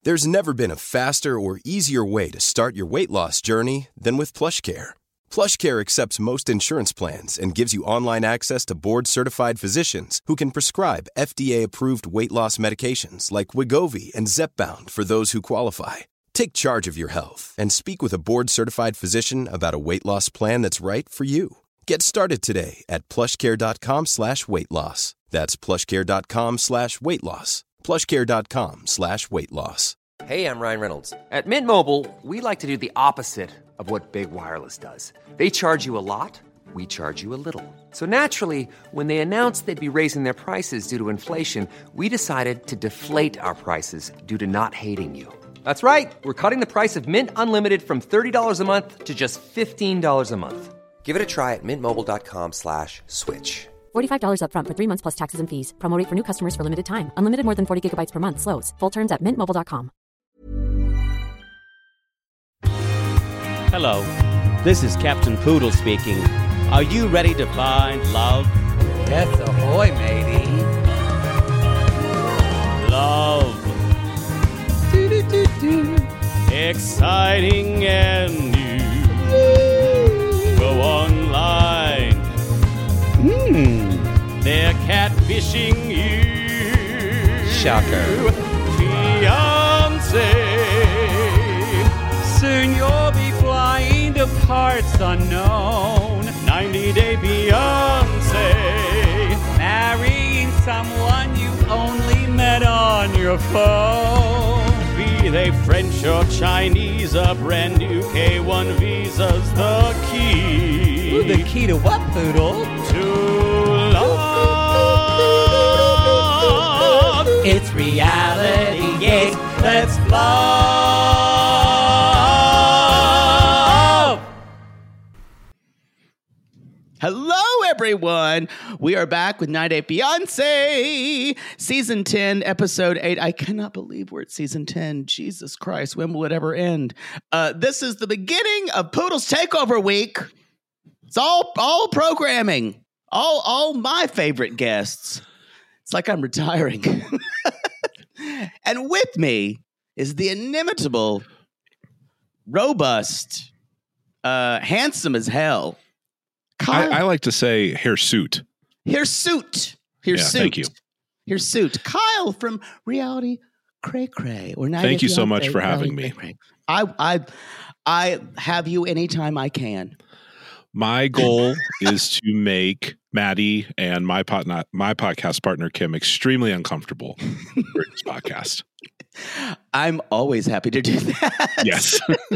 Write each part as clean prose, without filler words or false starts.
There's never been a faster or easier way to start your weight loss journey than with PlushCare. PlushCare accepts most insurance plans and gives you online access to board-certified physicians who can prescribe FDA-approved weight loss medications like Wegovy and Zepbound for those who qualify. Take charge of your health and speak with a board-certified physician about a weight loss plan that's right for you. Get started today at plushcare.com/weight-loss. That's plushcare.com/weight-loss. plushcare.com/weight-loss. Hey, I'm Ryan Reynolds. At Mint Mobile, we like to do the opposite of what Big Wireless does. They charge you a lot, we charge you a little. So naturally, when they announced they'd be raising their prices due to inflation, we decided to deflate our prices due to not hating you. That's right. We're cutting the price of Mint Unlimited from $30 a month to just $15 a month. Give it a try at mintmobile.com/switch. $45 up front for 3 months plus taxes and fees. Promo rate for new customers for limited time. Unlimited more than 40 gigabytes per month. Slows full terms at mintmobile.com. Hello, this is Captain Poodle speaking. Are you ready to find love? Yes, ahoy, matey. Love. Exciting and new. Go online. They're catfishing you. Shocker. Fiancé. Soon you'll be flying to parts unknown. 90-day Beyonce. Marrying someone you only met on your phone. Be they French or Chinese, a brand new K1 visa's the key. Ooh, the key to what, Poodle? To love. It's reality, yes, let's love. Hello, everyone. We are back with 9-8 Beyonce, Season 10, Episode 8. I cannot believe we're at Season 10. Jesus Christ, when will it ever end? This is the beginning of Poodle's Takeover Week. It's all programming, all my favorite guests. It's like I'm retiring. And with me is the inimitable, robust, handsome as hell, Kyle. I like to say hirsute. Hirsute. Thank you. Hirsute. Kyle from Reality Cray Cray. Thank you so much for having me. I have you anytime I can. My goal is to make Maddie and my podcast partner Kim extremely uncomfortable for this podcast. I'm always happy to do that. Yes.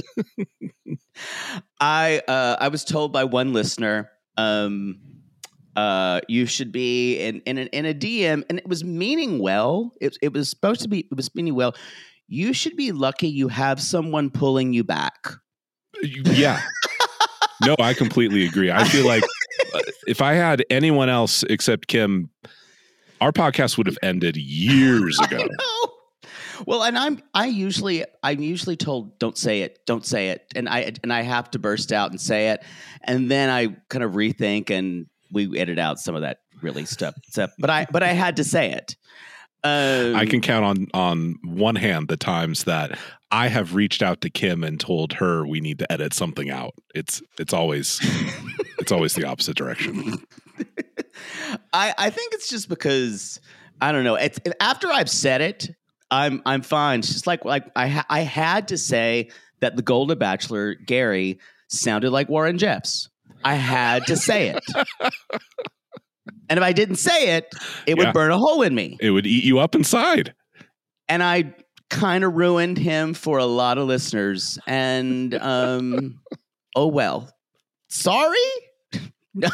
I was told by one listener, you should be in a DM, and it was meaning well. It was meaning well. You should be lucky you have someone pulling you back. Yeah. No, I completely agree. I feel like if I had anyone else except Kim, our podcast would have ended years ago. I know. Well, and I'm usually told don't say it, and I have to burst out and say it, and then I kind of rethink and we edit out some of that really stuff. But I had to say it. I can count on one hand the times that I have reached out to Kim and told her we need to edit something out. It's always the opposite direction. I think it's just because I don't know. After I've said it, I'm fine. It's just like I had to say that the Golden Bachelor Gary sounded like Warren Jeffs. I had to say it. And if I didn't say it, it would burn a hole in me. It would eat you up inside. And I kind of ruined him for a lot of listeners. And oh well. Sorry? No.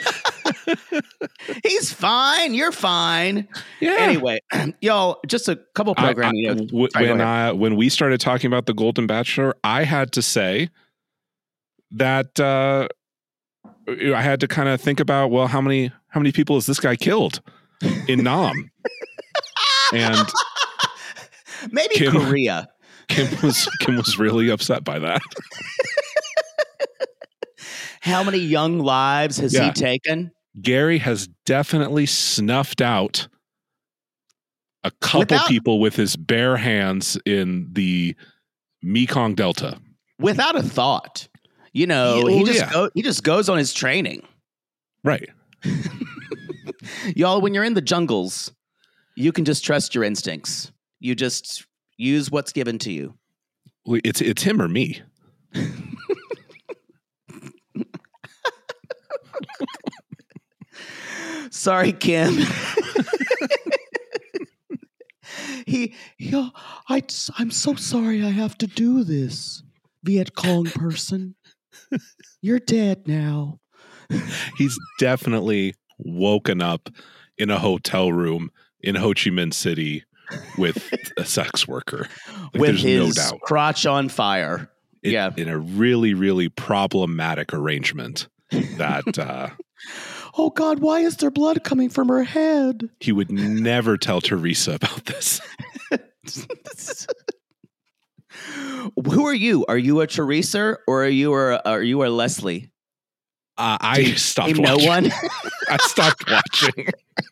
He's fine. You're fine. Yeah. Anyway, y'all, just a couple programming notes. When we started talking about the Golden Bachelor, I had to say that I had to kind of think about, well, how many people has this guy killed in Nam? And maybe Korea. Kim was really upset by that. How many young lives has he taken? Gary has definitely snuffed out a couple people with his bare hands in the Mekong Delta. Without a thought. You know, he just goes on his training. Right. Y'all, when you're in the jungles, you can just trust your instincts. You just use what's given to you. It's him or me. Sorry, Kim. I'm so sorry I have to do this, Viet Cong person. You're dead now. He's definitely woken up in a hotel room in Ho Chi Minh City with a sex worker. With his crotch on fire. In a really, really problematic arrangement that... oh, God, why is there blood coming from her head? He would never tell Teresa about this. Who are you? Are you a Teresa or are you a Leslie? I stopped watching. No one? I stopped watching.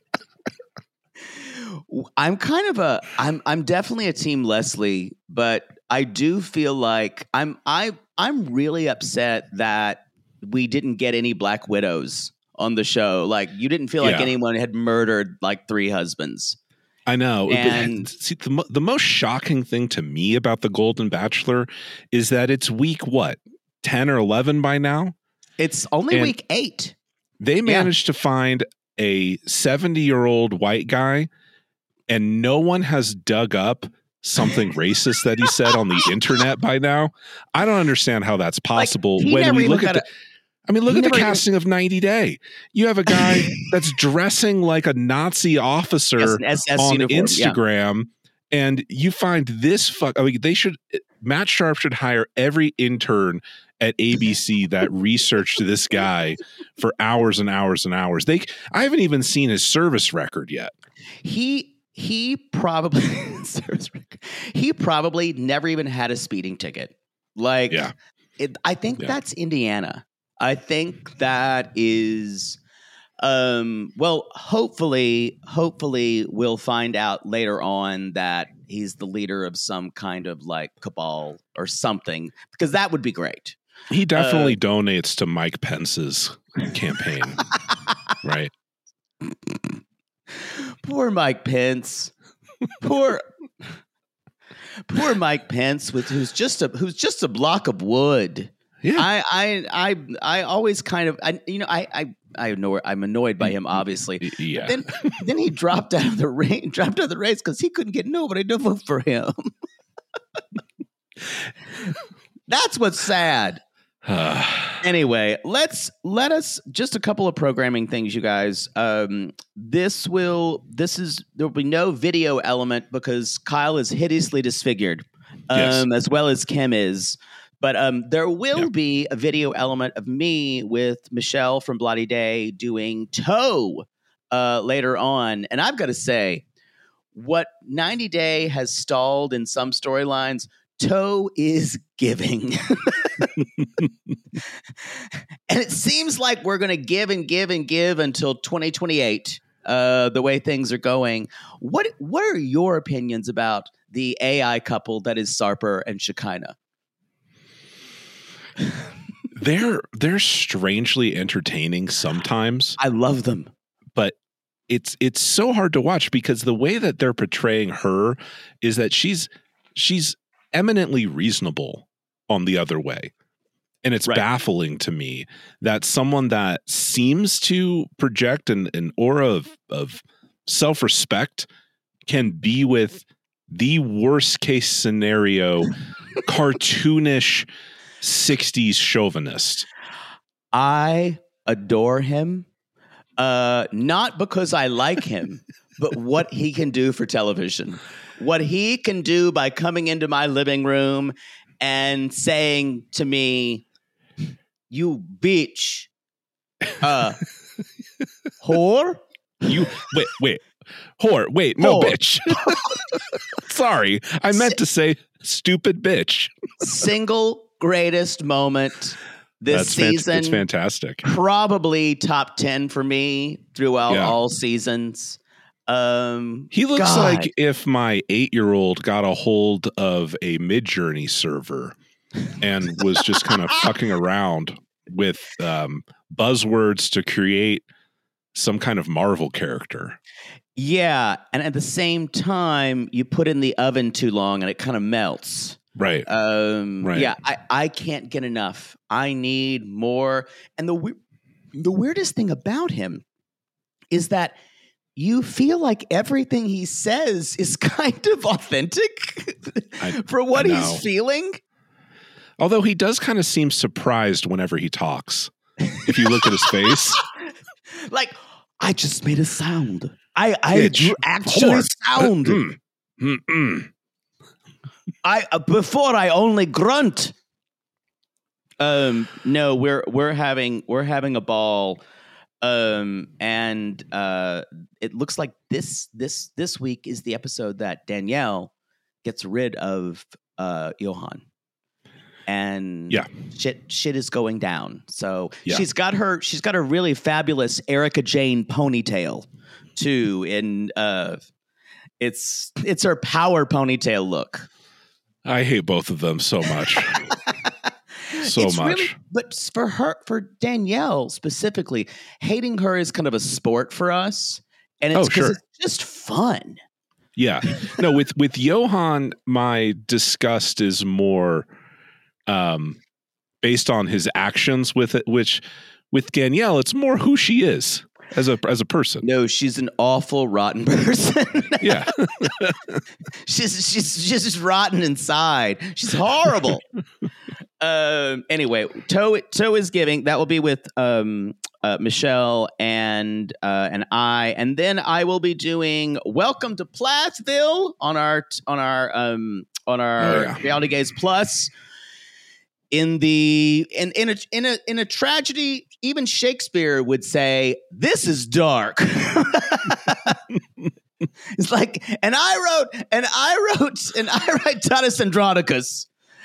I'm definitely a team Leslie, but I do feel like I'm really upset that we didn't get any Black Widows on the show. Like, you didn't feel like anyone had murdered like 3 husbands. I know. And see, the most shocking thing to me about The Golden Bachelor is that it's week, 10 or 11 by now? It's only week 8. They managed to find a 70-year-old white guy, and no one has dug up something racist that he said on the internet by now. I don't understand how that's possible. Like, when we look at the casting of 90 Day. You have a guy that's dressing like a Nazi officer on Instagram, and you find this Matt Sharp should hire every intern at ABC that researched this guy for hours and hours and hours. I haven't even seen his service record yet. He probably never even had a speeding ticket. Like, I think that's Indiana. I think that is, hopefully we'll find out later on that he's the leader of some kind of like cabal or something, because that would be great. He definitely donates to Mike Pence's campaign, right? Poor Mike Pence. Poor Mike Pence, who's just a block of wood. Yeah. I always kind of I know I'm annoyed by him, obviously. Yeah. Then he dropped out of the race because he couldn't get nobody to vote for him. That's what's sad. Anyway, let us just a couple of programming things, you guys. There'll be no video element because Kyle is hideously disfigured, as well as Kim is. But there will be a video element of me with Michelle from Bloody Day doing Toe later on. And I've got to say, what 90 Day has stalled in some storylines, Toe is giving. And it seems like we're going to give and give and give until 2028, the way things are going. What are your opinions about the AI couple that is Sarper and Shekinah? They're strangely entertaining sometimes. I love them. But it's so hard to watch because the way that they're portraying her is that she's eminently reasonable on the other way. And it's baffling to me that someone that seems to project an aura of self-respect can be with the worst case scenario cartoonish 60s chauvinist. I adore him. Not because I like him, but what he can do for television. What he can do by coming into my living room and saying to me, "You bitch, whore." You wait, whore. Wait, no, bitch. Sorry, I meant to say stupid bitch. Single greatest moment this season. It's fantastic. Probably top 10 for me throughout all seasons. He looks God. like if my 8-year-old got a hold of a Midjourney server and was just kind of fucking around with buzzwords to create some kind of Marvel character. Yeah, and at the same time, you put in the oven too long and it kind of melts. Right. Right. Yeah, I can't get enough. I need more. And the weirdest thing about him is that you feel like everything he says is kind of authentic for what he's feeling. Although he does kind of seem surprised whenever he talks. If you look at his face. Like, I just made a sound. I actually sound. Before I only grunt. No, we're having a ball. And it looks like this week is the episode that Danielle gets rid of Johan. And shit is going down. So she's got a really fabulous Erica Jane ponytail too. And it's her power ponytail look. I hate both of them so much. Really, but for Danielle specifically, hating her is kind of a sport for us. And it's it's just fun. Yeah. No, with Johan, my disgust is more based on his actions with it, which with Danielle, it's more who she is as a person. No, she's an awful, rotten person. Yeah. she's just rotten inside. She's horrible. Anyway, Toe is giving. That will be with Michelle and I, and then I will be doing Welcome to Plattsville on our Reality Gaze Plus. In a tragedy, even Shakespeare would say, "This is dark." It's like, and I write Titus Andronicus.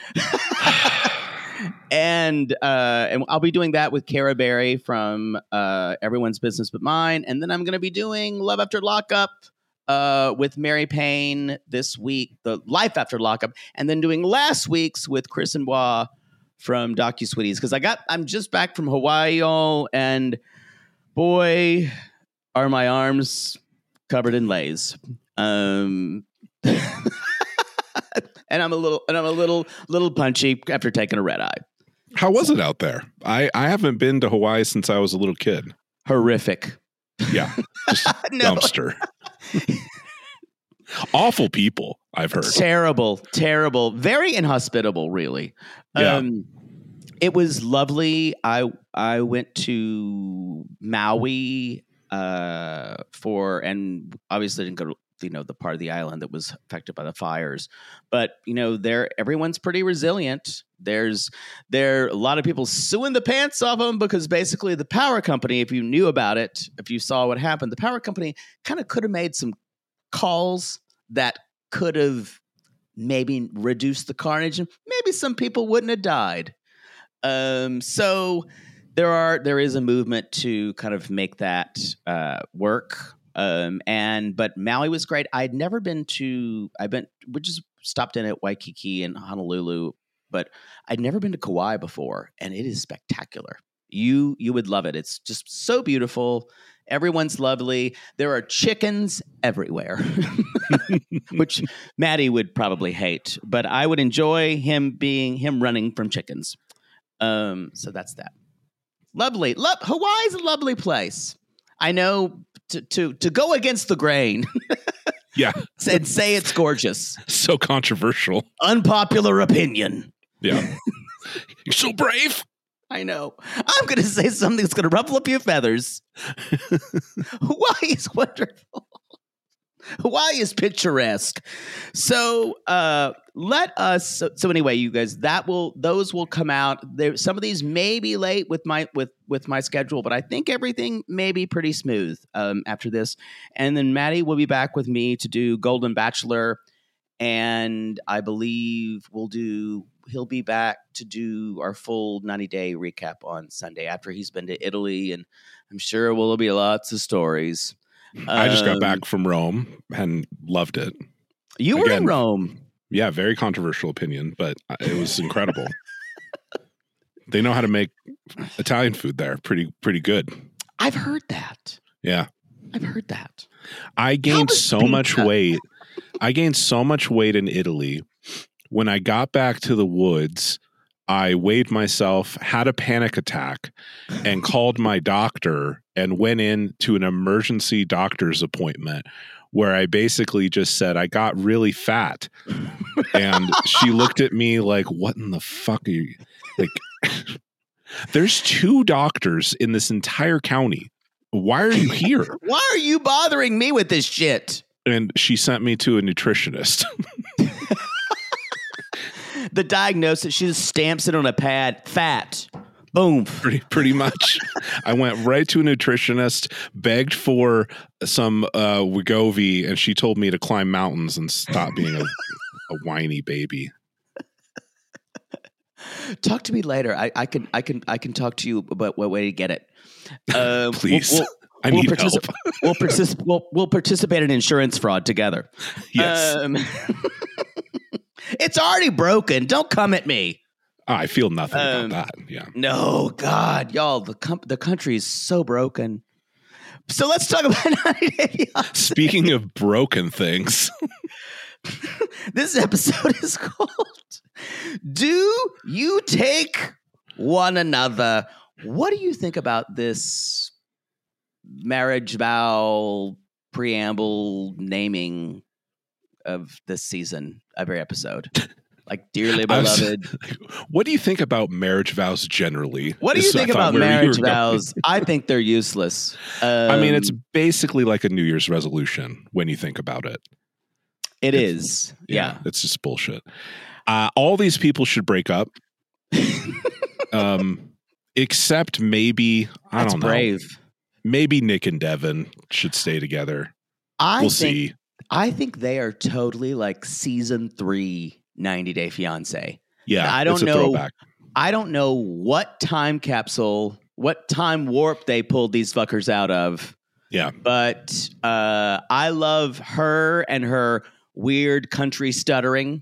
And I'll be doing that with Cara Berry from Everyone's Business But Mine. And then I'm going to be doing Love After Lockup with Mary Payne this week, the Life After Lockup, and then doing last week's with Chris and Bois from DocuSweeties. Because I'm just back from Hawaii, y'all, and boy, are my arms covered in lays. And I'm a little punchy after taking a red eye. How was it out there? I haven't been to Hawaii since I was a little kid. Horrific. Yeah. Just dumpster. Awful people, I've heard. Terrible. Very inhospitable, really. Yeah. It was lovely. I went to Maui and obviously didn't go to the part of the island that was affected by the fires, but everyone's pretty resilient. There a lot of people suing the pants off them because basically the power company, if you knew about it, if you saw what happened, the power company kind of could have made some calls that could have maybe reduced the carnage, and maybe some people wouldn't have died. So there is a movement to kind of make that work. But Maui was great. We just stopped in at Waikiki and Honolulu, but I'd never been to Kauai before, and it is spectacular. You would love it. It's just so beautiful. Everyone's lovely. There are chickens everywhere, which Maddie would probably hate, but I would enjoy him running from chickens. So that's that. Lovely. Hawaii's a lovely place. I know to go against the grain. Yeah. And say it's gorgeous. So controversial. Unpopular opinion. Yeah. You're so brave. I know. I'm going to say something that's going to ruffle a few feathers. Hawaii is wonderful. Hawaii is picturesque. So let us. So anyway, you guys, those will come out. Some of these may be late with my schedule, but I think everything may be pretty smooth after this. And then Maddie will be back with me to do Golden Bachelor, and I believe he'll be back to do our full 90-day recap on Sunday after he's been to Italy, and I'm sure will be lots of stories. I just got back from Rome and loved it. You were in Rome. Yeah, very controversial opinion, but it was incredible. They know how to make Italian food there. Pretty good. I've heard that. Yeah. I've heard that. I gained so much weight. I gained so much weight in Italy. When I got back to the woods, I weighed myself, had a panic attack, and called my doctor and went in to an emergency doctor's appointment where I basically just said, I got really fat. And she looked at me like, what in the fuck are you? Like, there's 2 doctors in this entire county. Why are you here? Why are you bothering me with this shit? And she sent me to a nutritionist. The diagnosis, she just stamps it on a pad. Fat. Boom. Pretty much. I went right to a nutritionist, begged for some Wegovy, and she told me to climb mountains and stop being a whiny baby. Talk to me later. I can talk to you about what way to get it. Please. I need help. We'll participate in insurance fraud together. Yes. It's already broken. Don't come at me. I feel nothing about that. Yeah. No, God, y'all, the country is so broken. So let's talk about 90 Day Fiancé. Speaking of broken things. This episode is called Do You Take One Another? What do you think about this marriage vow preamble naming of this season, every episode? Like, dearly beloved. What do you think about marriage vows generally? What do you think about marriage vows? I think they're useless. I mean, it's basically like a New Year's resolution when you think about it. It is. Yeah. It's just bullshit. All these people should break up. Except maybe, I don't know. Brave. Maybe Nick and Devin should stay together. We'll see. I think they are totally like season 3 90 Day Fiancé. Yeah, I don't know. Throwback. I don't know what time capsule, what time warp they pulled these fuckers out of. Yeah, but I love her and her weird country stuttering,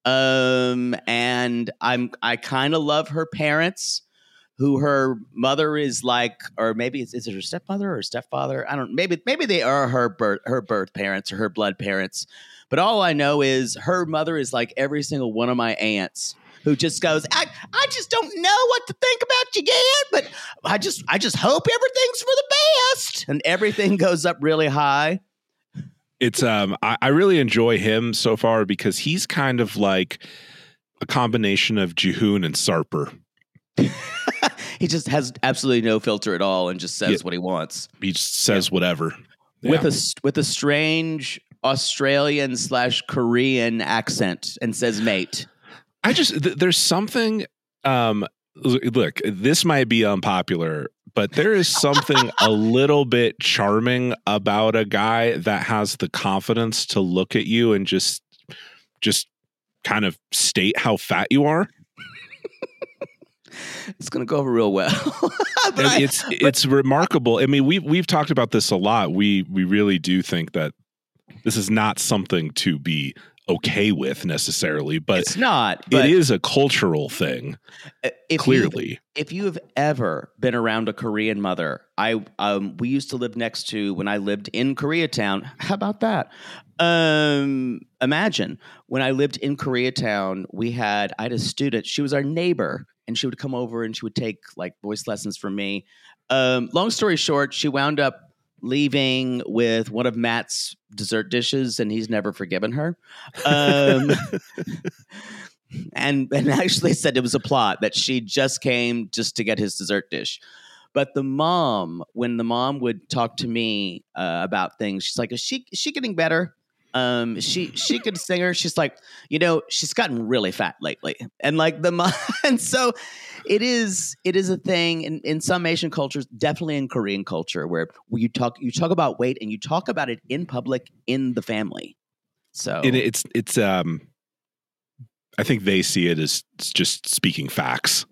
and I kind of love her parents, who her mother is like, or maybe is it her stepmother or stepfather? I don't. Maybe they are her birth parents or her blood parents. But all I know is her mother is like every single one of my aunts, who just goes, I just don't know what to think about you yet, but I just hope everything's for the best, and everything goes up really high. It's I really enjoy him so far because he's kind of like a combination of Jihoon and Sarper. He just has absolutely no filter at all and just says what he wants. He just says whatever. With a strange Australian/Korean accent and says mate. There's something, look, this might be unpopular, but there is something a little bit charming about a guy that has the confidence to look at you and just kind of state how fat you are. It's going to go over real well. It's remarkable. I mean, we've talked about this a lot. We really do think that this is not something to be okay with necessarily, but it's not. But it is a cultural thing. Clearly, if you have ever been around a Korean mother, we used to live next to, when I lived in Koreatown. How about that? Imagine when I lived in Koreatown, I had a student. She was our neighbor, and she would come over and she would take like voice lessons from me. Long story short, she wound up leaving with one of Matt's dessert dishes, and he's never forgiven her. And actually said it was a plot that she just came just to get his dessert dish. But when the mom would talk to me about things, she's like, is she getting better? She could sing her. She's like, she's gotten really fat lately. And like and so it is a thing in some Asian cultures, definitely in Korean culture, where you talk about weight and you talk about it in public in the family. So it's I think they see it as just speaking facts.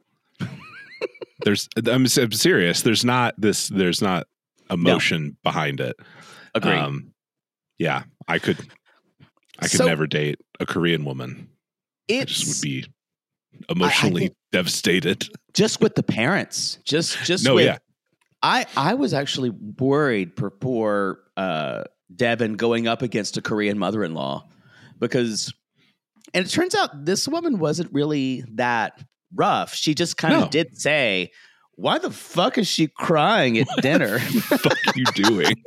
I'm serious. There's not emotion behind it. Agreed. Yeah, I could never date a Korean woman. I just would be emotionally devastated. Just with the parents. Just no, with, yeah. I was actually worried for poor Devin going up against a Korean mother-in-law because, and it turns out this woman wasn't really that rough. She just kind of did say, "Why the fuck is she crying at dinner?" What the fuck are you doing?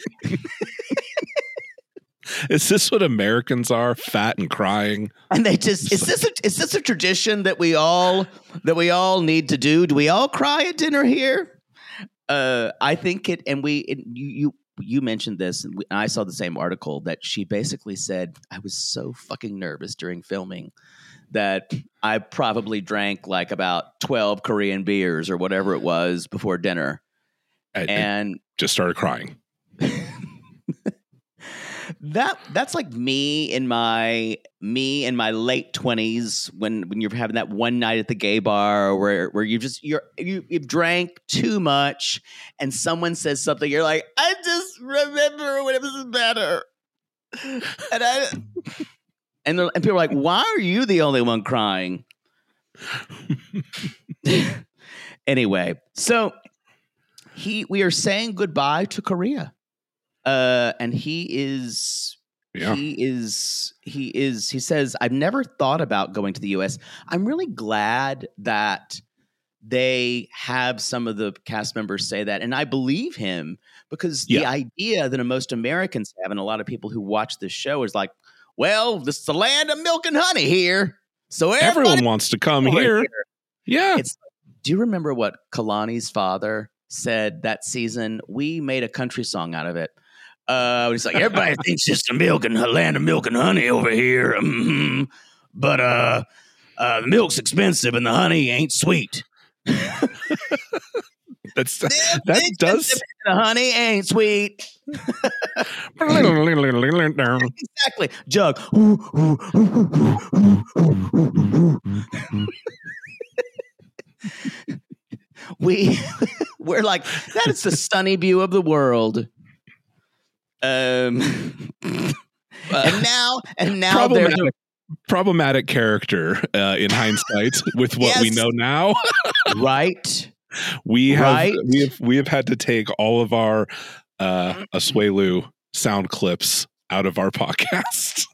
Is this what Americans are? Fat and crying? And they just is this a tradition that we all need to do? Do we all cry at dinner here? I think it, and you mentioned this, and I saw the same article that she basically said, "I was so fucking nervous during filming that I probably drank like about 12 Korean beers or whatever it was before dinner," and just started crying. That's like me in my late 20s when you're having that one night at the gay bar where you've drank too much and someone says something, you're like, I just remember when it was better, and people are like, why are you the only one crying? Anyway, so we are saying goodbye to Korea. And he says, I've never thought about going to the US. I'm really glad that they have some of the cast members say that. And I believe him because the idea that most Americans have, and a lot of people who watch this show, is like, well, this is the land of milk and honey here. So everyone wants to come here. Yeah. Do you remember what Kalani's father said that season? We made a country song out of it. He's like, everybody thinks it's the land of milk and honey over here. But the milk's expensive and the honey ain't sweet. that does. The honey ain't sweet. Exactly. Jug. We're like, that is the sunny view of the world. And now problematic character in hindsight with what we know now. Right. We have had to take all of our Asuelu sound clips out of our podcast.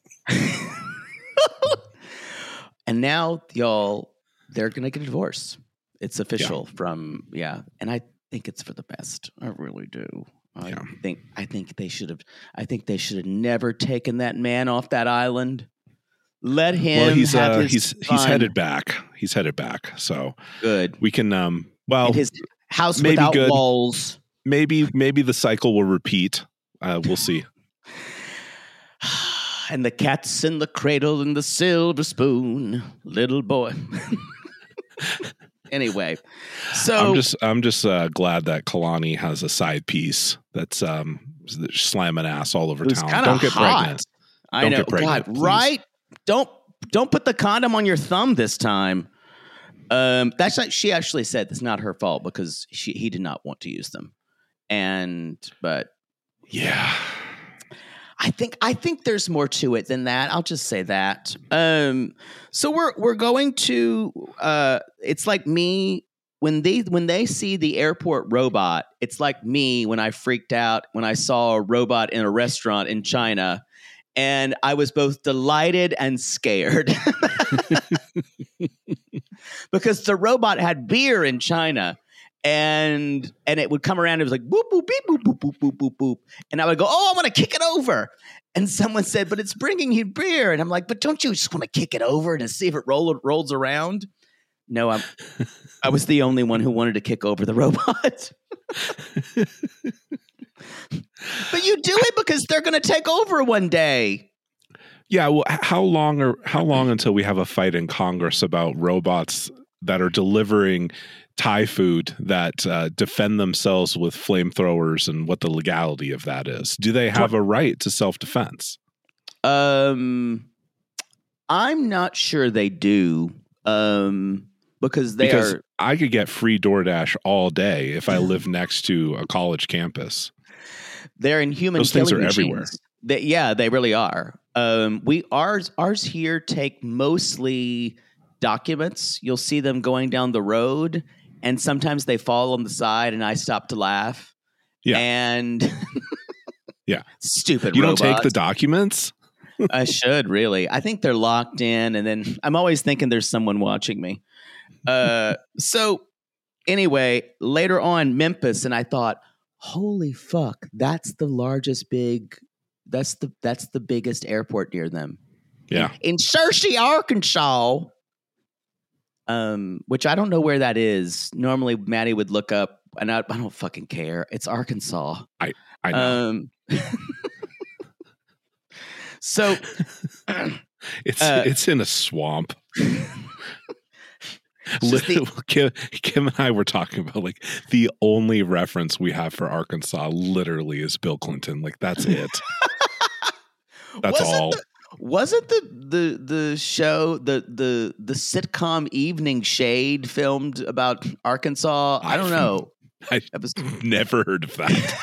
And now they're going to get a divorce. It's official and I think it's for the best. I really do. I think they should have never taken that man off that island. Let him. Well, he's headed back. He's headed back. So good. We can in his house without walls. Maybe the cycle will repeat. We'll see. And the cat's in the cradle and the silver spoon, little boy. Anyway, so I'm just glad that Kalani has a side piece that's slamming ass all over town. Don't get pregnant. I know. God, right? Don't put the condom on your thumb this time. That's not. She actually said it's not her fault because he did not want to use them. But yeah. I think there's more to it than that. I'll just say that. So we're going to. It's like me when they see the airport robot. It's like me when I freaked out when I saw a robot in a restaurant in China, and I was both delighted and scared because the robot had beer in China. And it would come around. It was like boop boop beep boop boop boop boop boop boop, and I would go, "Oh, I want to kick it over." And someone said, "But it's bringing you beer." And I'm like, "But don't you just want to kick it over and see if it rolls around?" No, I was the only one who wanted to kick over the robot. But you do it because they're going to take over one day. Yeah. Well, how long until we have a fight in Congress about robots that are delivering Thai food that defend themselves with flamethrowers and what the legality of that is? Do they have a right to self-defense? I'm not sure they do. Because I could get free DoorDash all day if I live next to a college campus. They're inhuman. Those things killing are machines. everywhere. They really are. Ours here take mostly documents. You'll see them going down the road, and sometimes they fall on the side, and I stop to laugh. Yeah. And Yeah. stupid. You robots. don't take the documents? I should really. I think they're locked in, and then I'm always thinking there's someone watching me. So anyway, later on, Memphis, and I thought, holy fuck, that's the biggest airport near them. Yeah. In Searcy, Arkansas, which I don't know where that is. Normally, Maddie would look up, and I don't fucking care. It's Arkansas. I know. So it's in a swamp. Kim and I were talking about like the only reference we have for Arkansas literally is Bill Clinton. Like that's it. That's all. Wasn't the show the sitcom Evening Shade filmed about Arkansas? I don't know. I've never heard of that.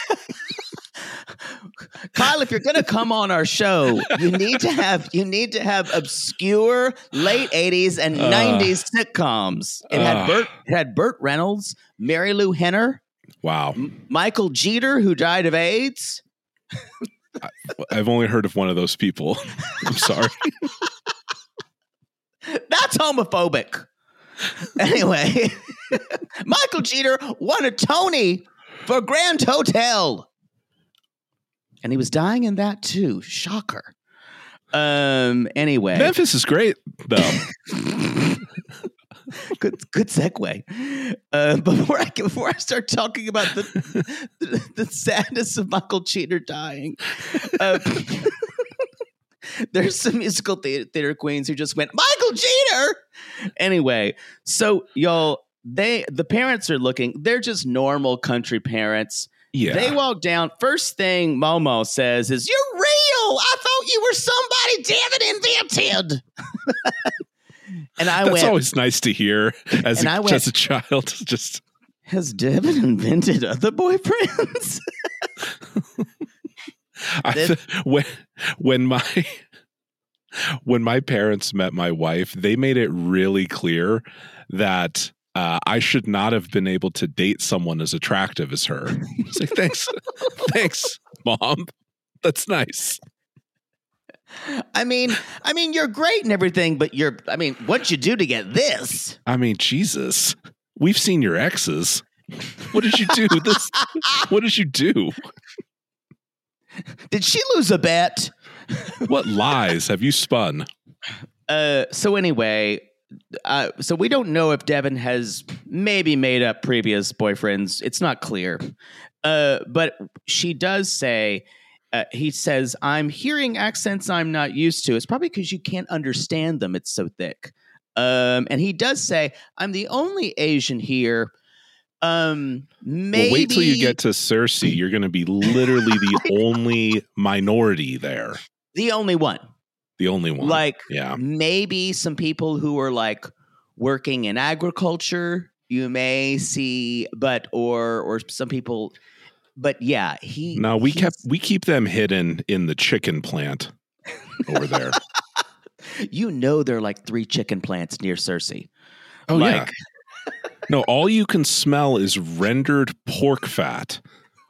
Kyle, if you're going to come on our show, you need to have obscure late 80s and 90s sitcoms. It had Burt Reynolds, Mary Lou Henner, Wow, Michael Jeter, who died of AIDS. I've only heard of one of those people. I'm sorry. That's homophobic. Anyway, Michael Jeter won a Tony for Grand Hotel. And he was dying in that too. Shocker. Anyway. Memphis is great, though. Good segue. Before I start talking about the sadness of Michael Jeter dying, there's some musical theater queens who just went, Michael Jeter! Anyway, so y'all, the parents are looking, they're just normal country parents. Yeah. They walk down. First thing Momo says is, "You're real. I thought you were somebody Devin invented." And that's always nice to hear as a child. Just has Devin invented other boyfriends? When my parents met my wife, they made it really clear that I should not have been able to date someone as attractive as her. It's like, thanks, Mom. That's nice. I mean, you're great and everything, but what'd you do to get this? I mean, Jesus, we've seen your exes. What did you do? What did you do? Did she lose a bet? What lies have you spun? So anyway. So we don't know if Devin has maybe made up previous boyfriends. It's not clear. But she does say, he says, I'm hearing accents I'm not used to. It's probably because you can't understand them. It's so thick. And he does say, I'm the only Asian here. Maybe. Well, wait till you get to Searcy. You're going to be literally the only minority there. The only one. The only one. Like, yeah. Maybe some people who are like working in agriculture, you may see, or some people, but yeah, we keep them hidden in the chicken plant over there. There are like 3 chicken plants near Searcy. Oh, yeah. No, all you can smell is rendered pork fat.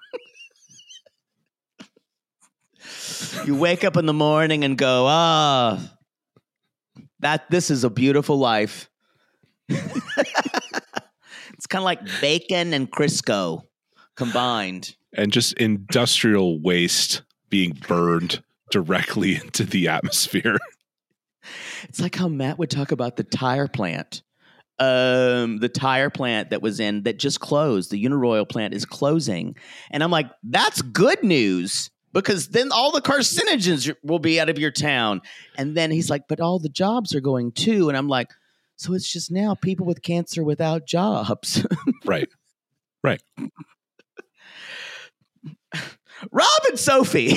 You wake up in the morning and go, this is a beautiful life. It's kind of like bacon and Crisco combined. And just industrial waste being burned directly into the atmosphere. It's like how Matt would talk about the tire plant. The tire plant that just closed. The Uniroyal plant is closing. And I'm like, that's good news. Because then all the carcinogens will be out of your town. And then he's like, but all the jobs are going too. And I'm like, so it's just now people with cancer without jobs. Right. Rob and Sophie.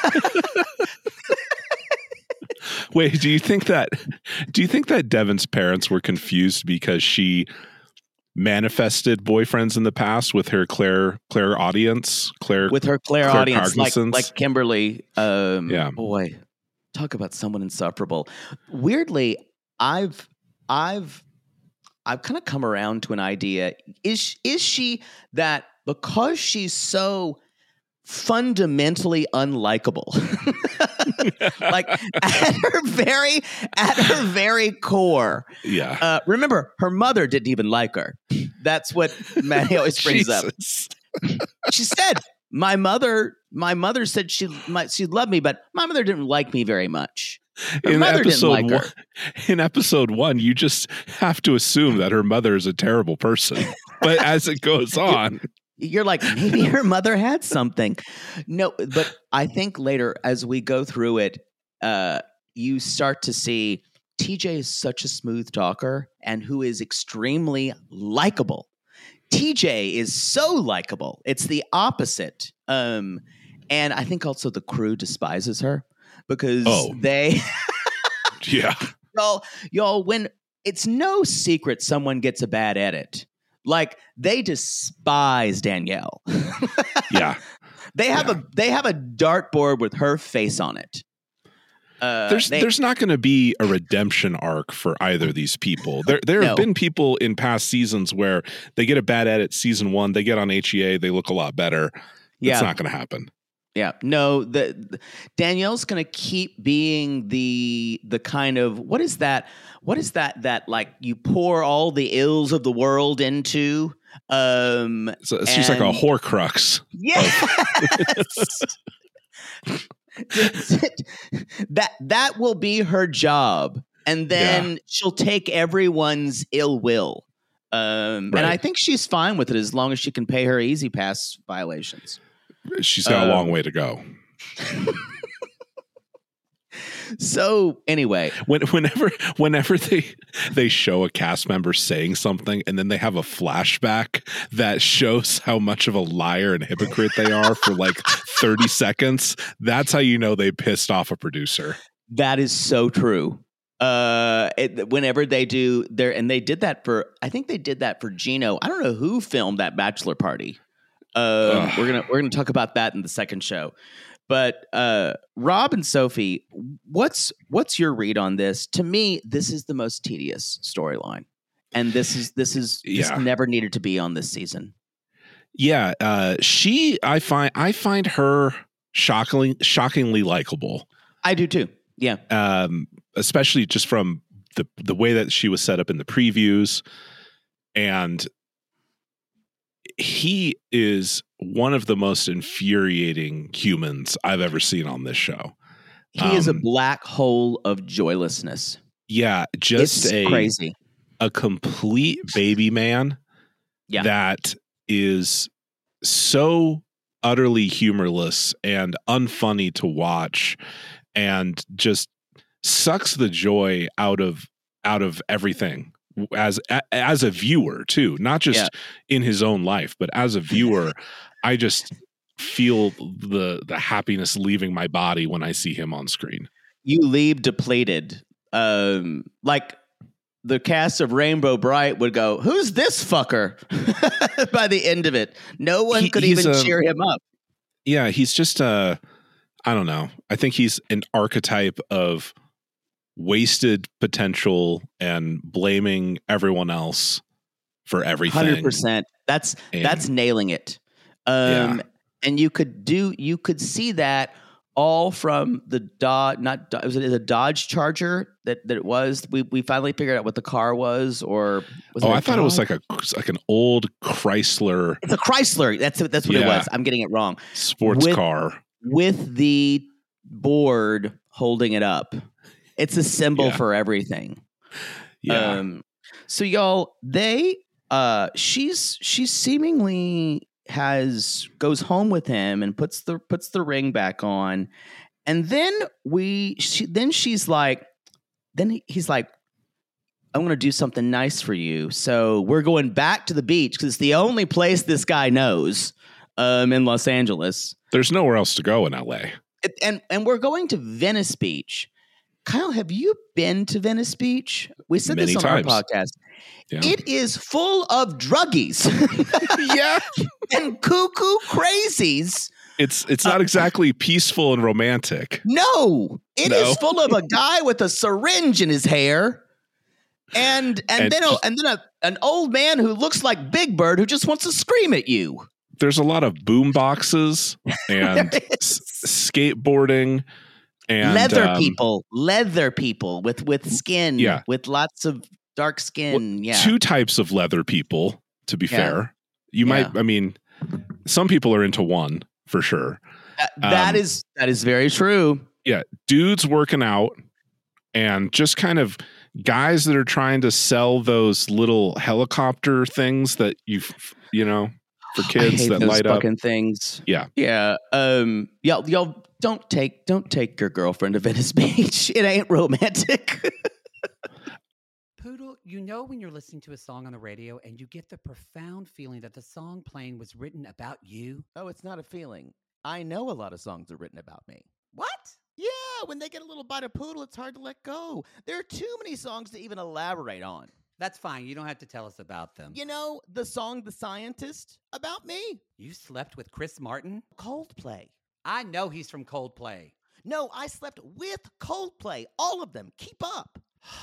Wait, do you think that Devin's parents were confused because she manifested boyfriends in the past with her Claire audience. With her Claire audience, Cognizance. like Kimberly. Boy, talk about someone insufferable. Weirdly, I've kind of come around to an idea. Is she that because she's so fundamentally unlikable, like at her very core? Yeah. Remember, her mother didn't even like her. That's what Maddie always brings up. She said, "My mother said she'd love me, but my mother didn't like me very much." Her mother didn't like her. In episode 1, you just have to assume that her mother is a terrible person. But as it goes on, you're like, maybe her mother had something. No, but I think later as we go through it, you start to see TJ is such a smooth talker and who is extremely likable. TJ is so likable. It's the opposite. And I think also the crew despises her because they yeah. Y'all, when it's no secret someone gets a bad edit. Like they despise Danielle. Yeah. They have a dartboard with her face on it. There's not going to be a redemption arc for either of these people. There have been people in past seasons where they get a bad edit season 1, they get on HEA, they look a lot better. Yeah. It's not going to happen. Yeah, no. Danielle's going to keep being the kind of what is that like you pour all the ills of the world into. So she's like a Horcrux. Yes. that will be her job, and then she'll take everyone's ill will. And I think she's fine with it as long as she can pay her Easy Pass violations. She's got a long way to go. So anyway, whenever they show a cast member saying something and then they have a flashback that shows how much of a liar and hypocrite they are for like 30 seconds, that's how you know they pissed off a producer. That is so true. Whenever they do and they did that I think they did that for Gino. I don't know who filmed that bachelor party. We're gonna talk about that in the second show. But Rob and Sophie, what's your read on this? To me, this is the most tedious storyline, and this never needed to be on this season. Yeah, I find her shockingly likable. I do too. Yeah, especially just from the way that she was set up in the previews, and he is one of the most infuriating humans I've ever seen on this show. He is a black hole of joylessness. Yeah, just crazy. A complete baby man that is so utterly humorless and unfunny to watch and just sucks the joy out of everything. As a viewer too, not just in his own life, but as a viewer, I just feel the happiness leaving my body when I see him on screen. You leave depleted. Like the cast of Rainbow Bright would go, "Who's this fucker?" By the end of it, no one could even cheer him up. Yeah, he's just I don't know. I think he's an archetype of wasted potential and blaming everyone else for everything. 100%. That's nailing it. And you could see that all from the was it a Dodge Charger that it was? We finally figured out what the car was, or was I thought it was like an old Chrysler. It's a Chrysler. That's what it was. I'm getting it wrong. Sports car with the board holding it up. It's a symbol for everything. Yeah. So y'all, she's seemingly goes home with him and puts the ring back on, and then he's like, "I'm going to do something nice for you." So we're going back to the beach because it's the only place this guy knows in Los Angeles. There's nowhere else to go in LA. And we're going to Venice Beach. Kyle, have you been to Venice Beach? We said Many this on times. our podcast. Yeah. It is full of druggies. Yeah. And cuckoo crazies. It's not exactly peaceful and romantic. No, it is full of a guy with a syringe in his hair. And then an old man who looks like Big Bird who just wants to scream at you. There's a lot of boom boxes and skateboarding and leather people with skin, yeah. with lots of dark skin. Well, two types of leather people, to be fair. You Yeah. might, I mean, some people are into one for sure. That is very true. Yeah. Dudes working out and just kind of guys that are trying to sell those little helicopter things that you know, for kids I hate that those light up. fucking things. Yeah. Yeah. Y'all don't take your girlfriend to Venice Beach. It ain't romantic. Poodle, you know when you're listening to a song on the radio and you get the profound feeling that the song playing was written about you? Oh, it's not a feeling. I know a lot of songs are written about me. What? Yeah, when they get a little bite of Poodle, it's hard to let go. There are too many songs to even elaborate on. That's fine. You don't have to tell us about them. You know, the song The Scientist, about me. You slept with Chris Martin? Coldplay. I know he's from Coldplay. No, I slept with Coldplay. All of them. Keep up.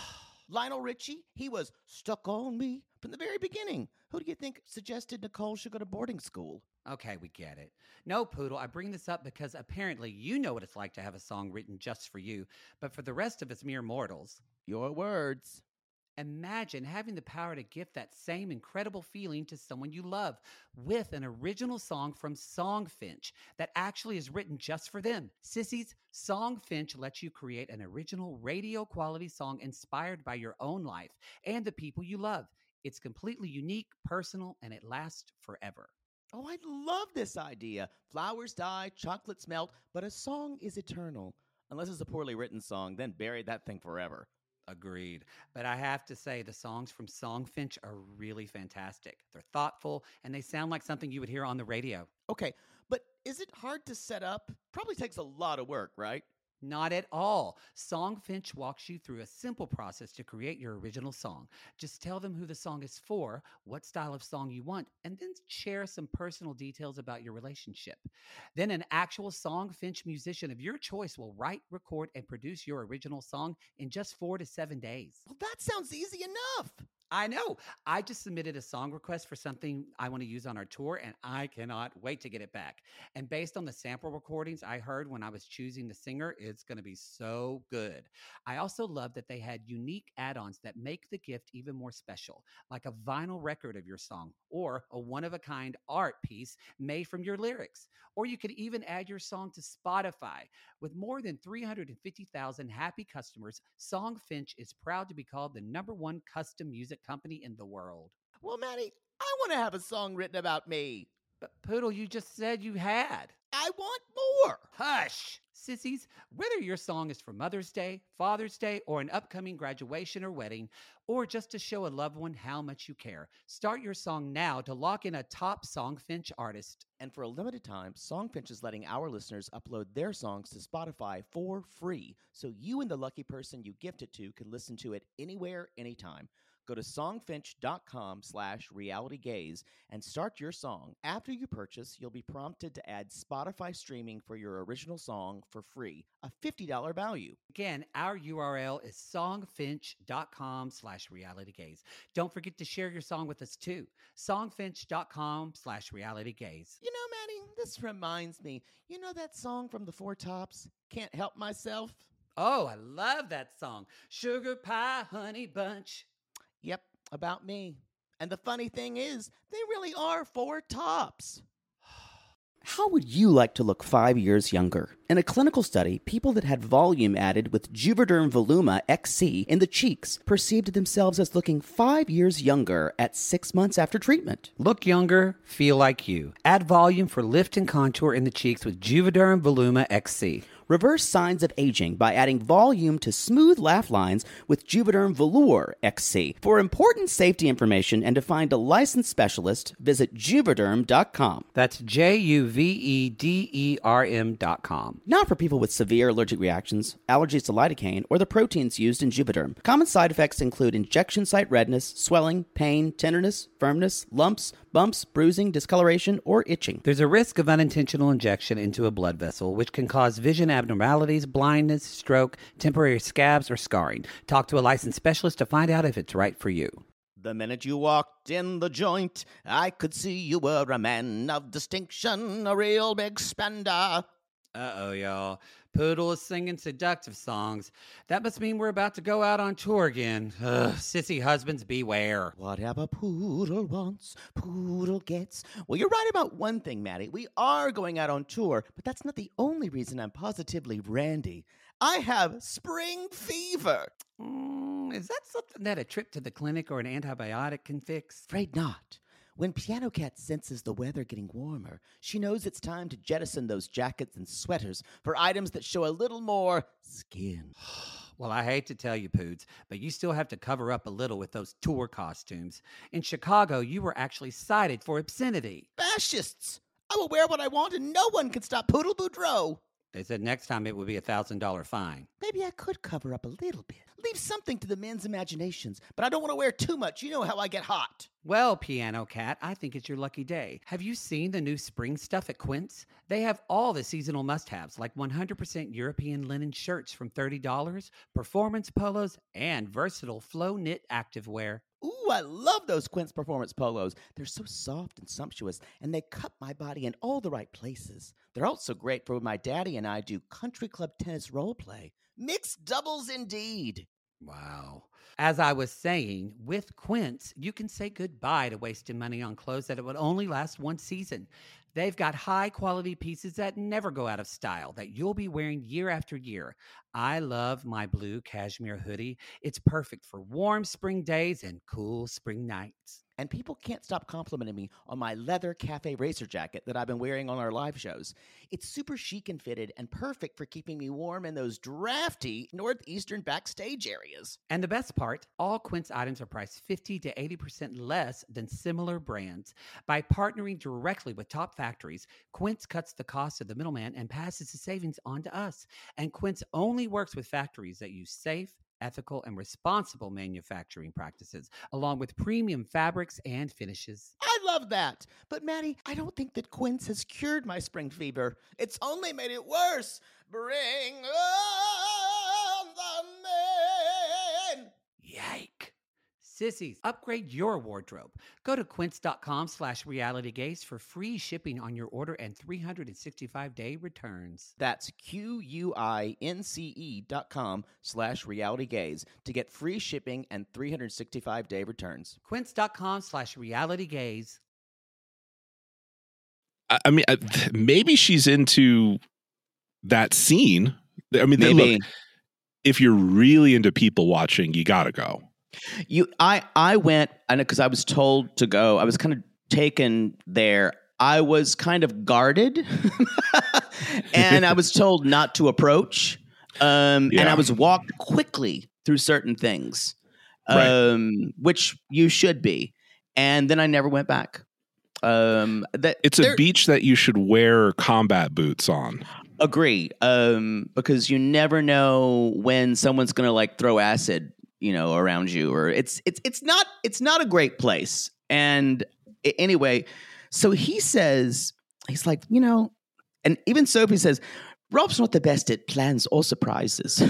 Lionel Richie, he was stuck on me from the very beginning. Who do you think suggested Nicole should go to boarding school? Okay, we get it. No, Poodle, I bring this up because apparently you know what it's like to have a song written just for you, but for the rest of us mere mortals, Your words. imagine having the power to gift that same incredible feeling to someone you love with an original song from Songfinch that actually is written just for them. Sissies, Songfinch lets you create an original radio quality song inspired by your own life and the people you love. It's completely unique, personal, and it lasts forever. Oh, I love this idea. Flowers die, chocolates melt, but a song is eternal. Unless it's a poorly written song, then bury that thing forever. Agreed. But I have to say, the songs from Songfinch are really fantastic. They're thoughtful, and they sound like something you would hear on the radio. Okay, but is it hard to set up? Probably takes a lot of work, right? Not at all. Songfinch walks you through a simple process to create your original song. Just tell them who the song is for, what style of song you want, and then share some personal details about your relationship. Then an actual Songfinch musician of your choice will write, record, and produce your original song in just 4 to 7 days. Well, that sounds easy enough. I know. I just submitted a song request for something I want to use on our tour, and I cannot wait to get it back. And based on the sample recordings I heard when I was choosing the singer, it's going to be so good. I also love that they had unique add-ons that make the gift even more special, like a vinyl record of your song or a one-of-a-kind art piece made from your lyrics. Or you could even add your song to Spotify. With more than 350,000 happy customers, Songfinch is proud to be called the #1 custom music company in the world. Well, Maddie, I want to have a song written about me. But Poodle, you just said you had. I want more. Hush! Sissies, whether your song is for Mother's Day, Father's Day, or an upcoming graduation or wedding, or just to show a loved one how much you care, start your song now to lock in a top Songfinch artist. And for a limited time, Songfinch is letting our listeners upload their songs to Spotify for free, so you and the lucky person you gift it to can listen to it anywhere, anytime. Go to songfinch.com/realitygaze and start your song. After you purchase, you'll be prompted to add Spotify streaming for your original song for free, a $50 value. Again, our URL is songfinch.com/realitygaze. Don't forget to share your song with us too. Songfinch.com/realitygaze. You know, Maddie, this reminds me. You know that song from the Four Tops, Can't Help Myself? Oh, I love that song. Sugar Pie Honey Bunch. Yep, about me. And the funny thing is, they really are four tops. How would you like to look 5 years younger? In a clinical study, people that had volume added with Juvederm Voluma XC in the cheeks perceived themselves as looking 5 years younger at 6 months after treatment. Look younger, feel like you. Add volume for lift and contour in the cheeks with Juvederm Voluma XC. Reverse signs of aging by adding volume to smooth laugh lines with Juvederm Velour XC. For important safety information and to find a licensed specialist, visit Juvederm.com. That's JUVEDERM.com. Not for people with severe allergic reactions, allergies to lidocaine, or the proteins used in Juvederm. Common side effects include injection site redness, swelling, pain, tenderness, firmness, lumps, bumps, bruising, discoloration, or itching. There's a risk of unintentional injection into a blood vessel, which can cause vision abnormalities, blindness, stroke, temporary scabs, or scarring. Talk to a licensed specialist to find out if it's right for you. The minute you walked in the joint, I could see you were a man of distinction, a real big spender. Uh-oh, y'all. Poodle is singing seductive songs. That must mean we're about to go out on tour again. Ugh, sissy husbands beware. Whatever Poodle wants, Poodle gets. Well, you're right about one thing, Maddie. We are going out on tour, but that's not the only reason I'm positively randy. I have spring fever. Is that something that a trip to the clinic or an antibiotic can fix? Afraid not. When Piano Cat senses the weather getting warmer, she knows it's time to jettison those jackets and sweaters for items that show a little more skin. Well, I hate to tell you, Poods, but you still have to cover up a little with those tour costumes. In Chicago, you were actually cited for obscenity. Fascists! I will wear what I want and no one can stop Poodle Boudreaux. They said next time it would be a $1,000 fine. Maybe I could cover up a little bit. Leave something to the men's imaginations, but I don't want to wear too much. You know how I get hot. Well, Piano Cat, I think it's your lucky day. Have you seen the new spring stuff at Quince? They have all the seasonal must-haves, like 100% European linen shirts from $30, performance polos, and versatile flow knit activewear. Ooh, I love those Quince Performance polos. They're so soft and sumptuous, and they cut my body in all the right places. They're also great for when my daddy and I do country club tennis role play. Mixed doubles indeed. Wow. As I was saying, with Quince, you can say goodbye to wasting money on clothes that it would only last one season. They've got high-quality pieces that never go out of style, that you'll be wearing year after year. I love my blue cashmere hoodie. It's perfect for warm spring days and cool spring nights. And people can't stop complimenting me on my leather cafe racer jacket that I've been wearing on our live shows. It's super chic and fitted and perfect for keeping me warm in those drafty northeastern backstage areas. And the best part, all Quince items are priced 50 to 80% less than similar brands. By partnering directly with top factories, Quince cuts the cost of the middleman and passes the savings on to us. And Quince only works with factories that use safe, ethical, and responsible manufacturing practices, along with premium fabrics and finishes. I love that. But Maddie, I don't think that Quince has cured my spring fever. It's only made it worse. Bring on the men. Yike. Sissies, upgrade your wardrobe. Go to quince.com/realitygaze for free shipping on your order and 365-day returns. That's QUINCE.com/realitygaze to get free shipping and 365-day returns. Quince.com/realitygaze. I mean, maybe she's into that scene. I mean, Maybe. Look, if you're really into people watching, you got to go. I went, I know, because I was told to go. I was kind of taken there. I was kind of guarded, and I was told not to approach. And I was walked quickly through certain things, which you should be. And then I never went back. It's a beach that you should wear combat boots on. Agree, because you never know when someone's going to like throw acid, around you, or it's not a great place. And anyway, so he says, he's like, and even Sophie says, Rob's not the best at plans or surprises.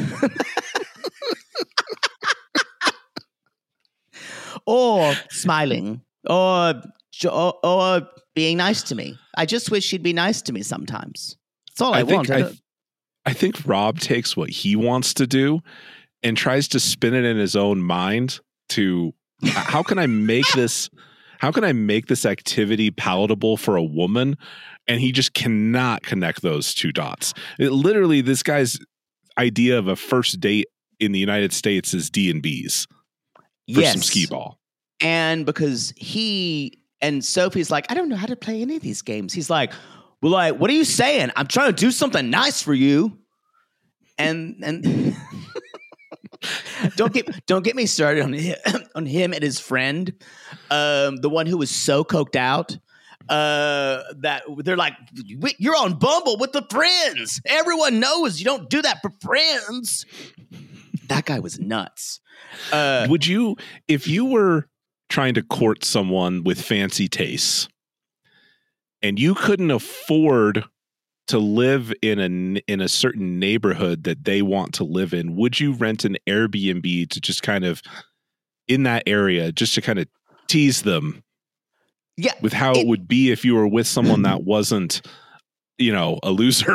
Or smiling, or being nice to me. I just wish she'd be nice to me sometimes. That's all I want. I think Rob takes what he wants to do and tries to spin it in his own mind to how can I make this activity palatable for a woman? And he just cannot connect those two dots. Literally, this guy's idea of a first date in the United States is D&B's for some skee ball. And because and Sophie's like, I don't know how to play any of these games. He's like, well, what are you saying? I'm trying to do something nice for you. and don't get me started on him and his friend, the one who was so coked out that they're like, you're on Bumble with the friends. Everyone knows you don't do that for friends. That guy was nuts. Would you, if you were trying to court someone with fancy tastes and you couldn't afford to live in a certain neighborhood that they want to live in, would you rent an Airbnb to just kind of in that area, just to kind of tease them? Yeah, with how it would be if you were with someone that wasn't, a loser.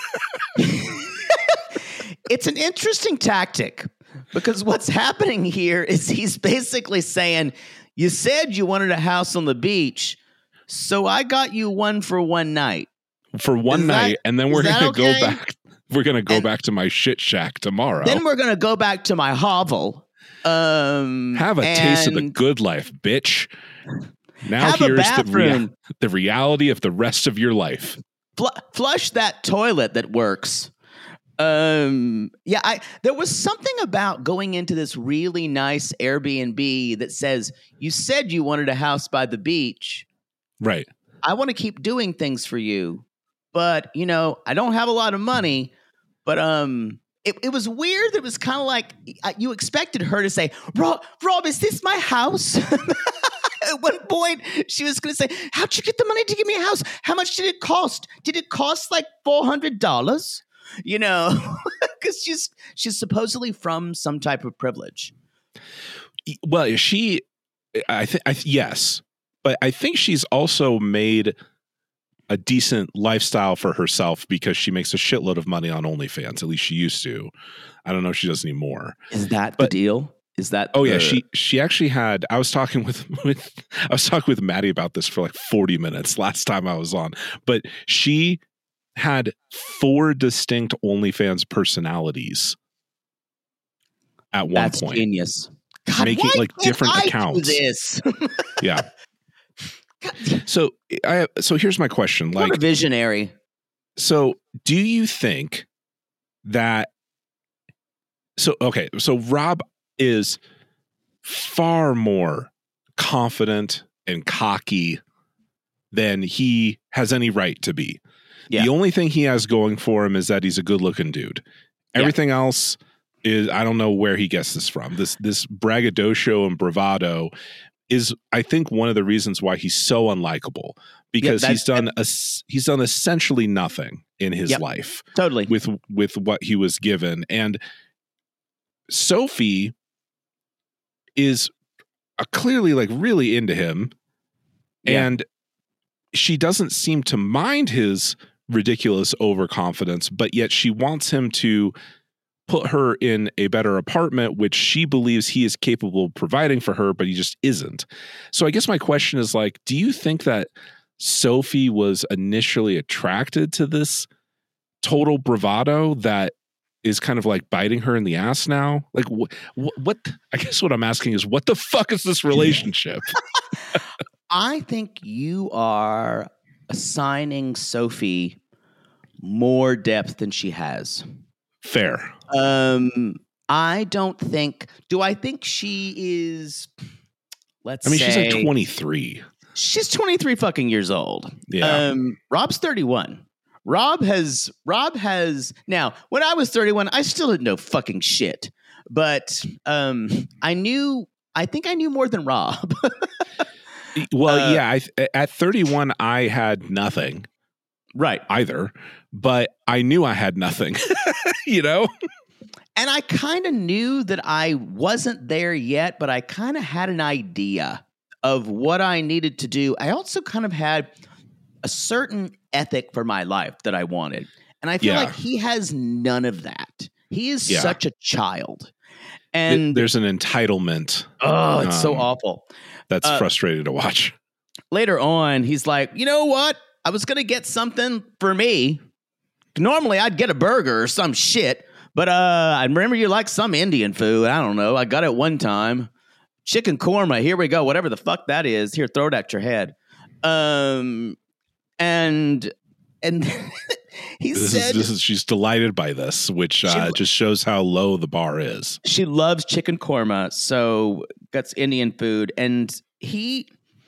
It's an interesting tactic because what's happening here is he's basically saying, you said you wanted a house on the beach, so I got you one for one night. For one night, and then we're going to go back. We're going to go back to my shit shack tomorrow. Then we're going to go back to my hovel. Have a taste of the good life, bitch. Now here's the reality of the rest of your life. Flush that toilet that works. There was something about going into this really nice Airbnb that says, you said you wanted a house by the beach. Right. I want to keep doing things for you, but I don't have a lot of money, but it was weird. It was kind of like you expected her to say, Rob, is this my house? At one point, she was going to say, how'd you get the money to give me a house? How much did it cost? Did it cost like $400? Because she's supposedly from some type of privilege. Well, yes, but I think she's also made a decent lifestyle for herself because she makes a shitload of money on OnlyFans. At least she used to. I don't know if she does anymore. Is that the deal? Is that? Yeah, she actually had. I was talking with Maddie about this for like 40 minutes last time I was on, but she had 4 distinct OnlyFans personalities at one point. That's genius. God, making like different accounts. Do this? Yeah. So here's my question. What like a visionary. So do you think that? So Rob is far more confident and cocky than he has any right to be. Yeah. The only thing he has going for him is that he's a good-looking dude. Everything else is, I don't know where he gets this from. This braggadocio and bravado is, I think, one of the reasons why he's so unlikable, because he's done essentially nothing in his life. Totally. With what he was given. And Sophie is clearly like really into him, and she doesn't seem to mind his ridiculous overconfidence, but yet she wants him to put her in a better apartment, which she believes he is capable of providing for her, but he just isn't. So I guess my question is like, do you think that Sophie was initially attracted to this total bravado that is kind of like biting her in the ass now? Like what I guess what I'm asking is, what the fuck is this relationship? I think you are assigning Sophie more depth than she has. Fair. I don't think. Do I think she is? She's like 23. She's 23 fucking years old. Yeah. Rob's 31. Rob has now. When I was 31, I still didn't know fucking shit, but I think I knew more than Rob. Well, at 31, I had nothing. Right. Either, but I knew I had nothing, And I kind of knew that I wasn't there yet, but I kind of had an idea of what I needed to do. I also kind of had a certain ethic for my life that I wanted. And I feel like he has none of that. He is such a child. And there's an entitlement. Oh, it's so awful. That's frustrating to watch. Later on, he's like, you know what? I was going to get something for me. Normally, I'd get a burger or some shit. But I remember you like some Indian food. I don't know. I got it one time. Chicken korma. Here we go. Whatever the fuck that is. Here, throw it at your head. And He said she's delighted by this, which just shows how low the bar is. She loves chicken korma, so that's Indian food. And she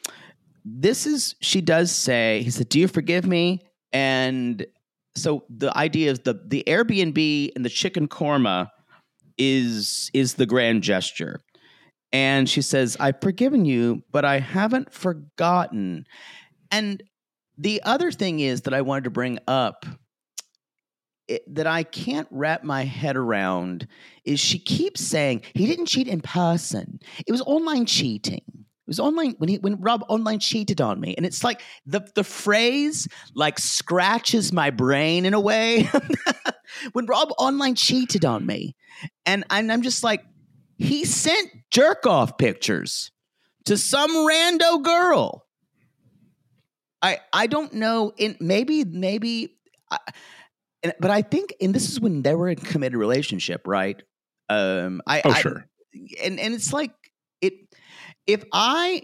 does say, he said, "Do you forgive me?" And so the idea is the Airbnb and the chicken korma is the grand gesture. And she says, "I've forgiven you, but I haven't forgotten." And the other thing is that I wanted to bring up that I can't wrap my head around is she keeps saying he didn't cheat in person. It was online cheating. It was online when Rob online cheated on me. And it's like the phrase like scratches my brain in a way when Rob online cheated on me. And I'm just like, he sent jerk off pictures to some rando girl. I don't know. But I think, and this is when they were in a committed relationship, right? Sure. And it's like if I'm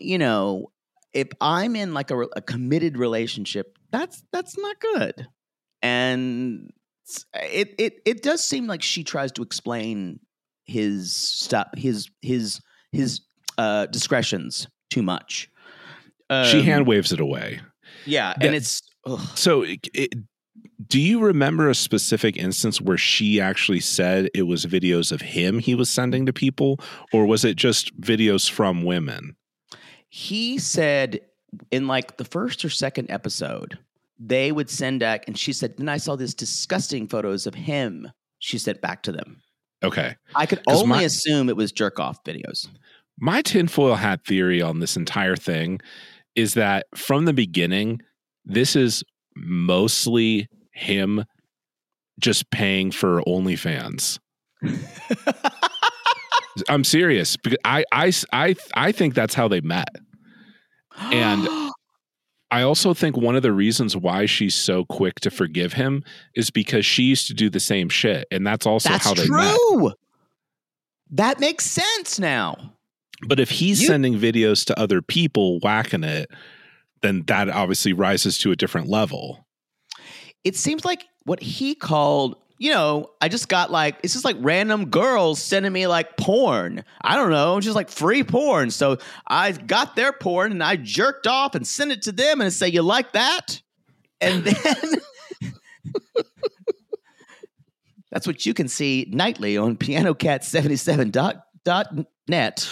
in like a committed relationship, that's not good. And it does seem like she tries to explain his stuff, his discretions too much. She hand waves it away. Yeah, and it's so. Do you remember a specific instance where she actually said it was videos of him he was sending to people, or was it just videos from women? He said in like the first or second episode, they would send back, and she said, "Then I saw this disgusting photos of him." She sent back to them. Okay, I could only assume it was jerk off videos. My tinfoil hat theory on this entire thing is that from the beginning, this is mostly him just paying for OnlyFans. I'm serious, because I think that's how they met. And I also think one of the reasons why she's so quick to forgive him is because she used to do the same shit, and that's also how they met. That makes sense now. But if he's sending videos to other people whacking it, then that obviously rises to a different level. It seems like what he called, I just got like, it's just like random girls sending me like porn. I don't know, just like free porn. So I got their porn and I jerked off and sent it to them and say, "You like that?" And then that's what you can see nightly on pianocat77.net.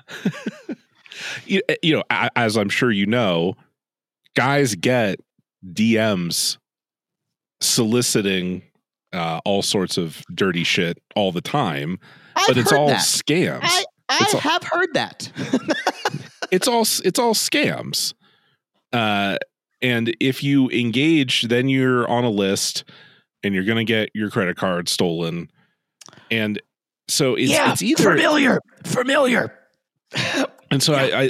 As I'm sure you know, guys get DMs soliciting all sorts of dirty shit all the time, but it's all scams. I have heard that. It's all scams. And if you engage, then you're on a list and you're going to get your credit card stolen. And so it's either familiar. And so I'm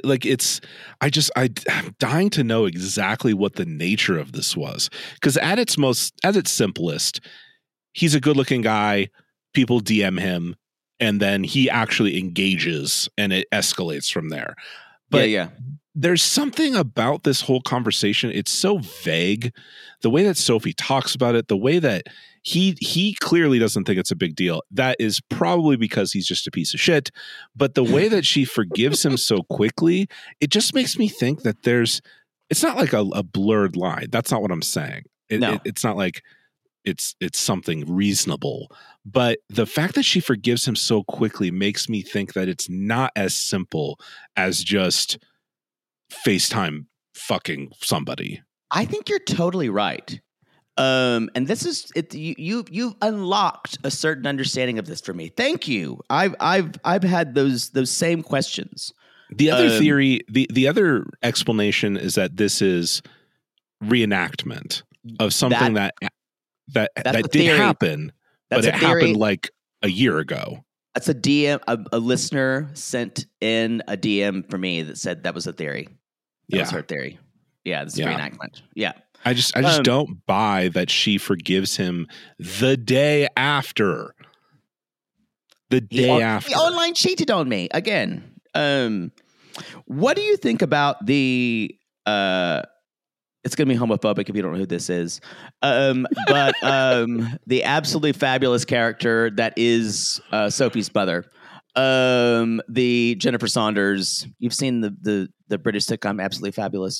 dying to know exactly what the nature of this was, because at its simplest, he's a good looking guy. People DM him, and then he actually engages, and it escalates from there. But there's something about this whole conversation. It's so vague. The way that Sophie talks about it, the way that he clearly doesn't think it's a big deal. That is probably because he's just a piece of shit. But the way that she forgives him so quickly, it just makes me think that it's not like a blurred line. That's not what I'm saying. It's not like it's something reasonable. But the fact that she forgives him so quickly makes me think that it's not as simple as just FaceTime fucking somebody. I think you're totally right. And this is it. You've unlocked a certain understanding of this for me. Thank you. I've had those same questions. The other theory, the other explanation is that this is reenactment of something that did happen, but it happened like a year ago. That's a DM. A listener sent in a DM for me that said that was a theory. That was her theory. Yeah, this is reenactment. Yeah. I just don't buy that she forgives him the day after. The day after. He online cheated on me again. What do you think about the It's going to be homophobic if you don't know who this is. But the absolutely fabulous character that is Sophie's mother. The Jennifer Saunders. You've seen the British sitcom Absolutely Fabulous.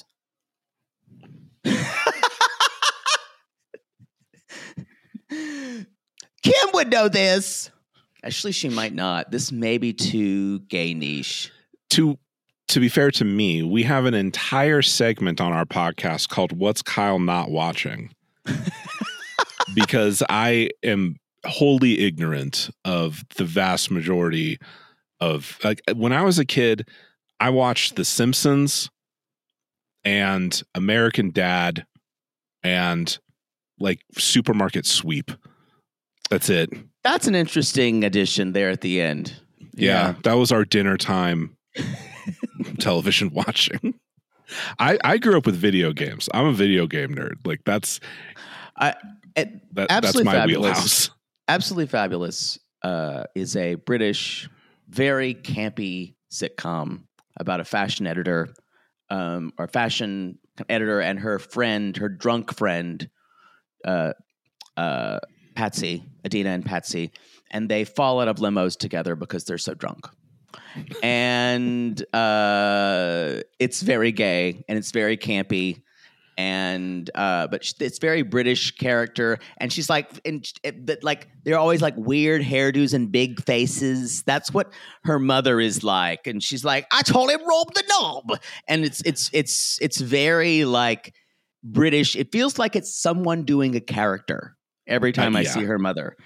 Kim would know this. Actually, she might not. This may be too gay niche. To be fair to me, we have an entire segment on our podcast called What's Kyle Not Watching? Because I am wholly ignorant of the vast majority of, like, when I was a kid, I watched The Simpsons and American Dad and like Supermarket Sweep. That's it. That's an interesting addition there at the end. Yeah. That was our dinner time television watching. I grew up with video games. I'm a video game nerd. Like that's my Fabulous. wheelhouse. Absolutely Fabulous is a British, very campy sitcom about a fashion editor, and her friend, her drunk friend, Patsy, Adina and Patsy, and they fall out of limos together because they're so drunk. And it's very gay and it's very campy, and but it's very British character, and she's like, like they're always like weird hairdos and big faces. That's what her mother is like, and she's like, I told him roll the knob, and it's very like British. It feels like it's someone doing a character every time I see her mother.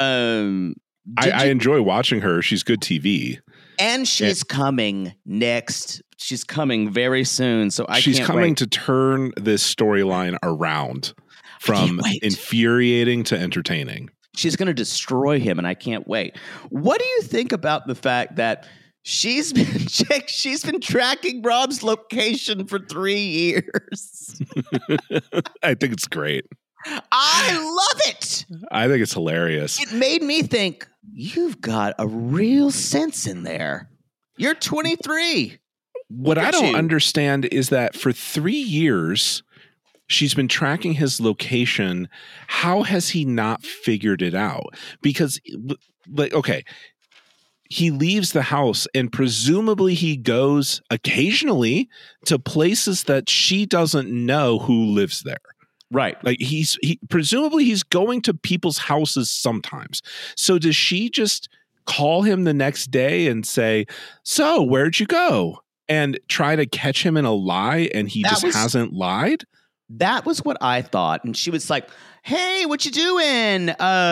I enjoy watching her. She's good TV. And she's coming next. She's coming very soon. So she's coming to turn this storyline around from infuriating to entertaining. She's going to destroy him, and I can't wait. What do you think about the fact that she's been tracking Rob's location for 3 years? I think it's great. I love it. I think it's hilarious. It made me think, you've got a real sense in there. You're 23. What I don't understand is that for 3 years, she's been tracking his location. How has he not figured it out? Because, like, okay, he leaves the house and presumably he goes occasionally to places that she doesn't know who lives there. Right. Like presumably he's going to people's houses sometimes. So does she just call him the next day and say, so where'd you go? And try to catch him in a lie, and he hasn't lied? That was what I thought. And she was like, hey, what you doing?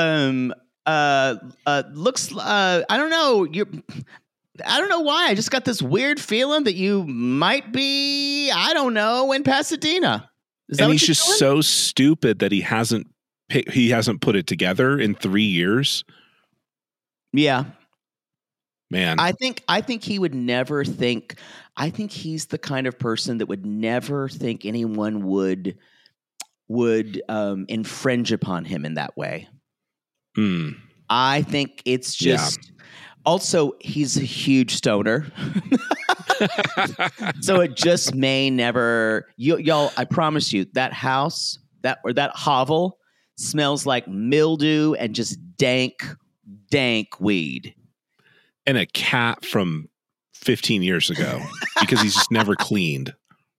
Looks, I don't know. I don't know why. I just got this weird feeling that you might be, I don't know, in Pasadena. And he's just so stupid that he hasn't put it together in 3 years. Yeah. Man. I think he would never think, I think he's the kind of person that would never think anyone would infringe upon him in that way. I think it's just, also he's a huge stoner. So it just may never, y'all, I promise you, that house, that hovel smells like mildew and just dank weed. And a cat from 15 years ago because he's just never cleaned.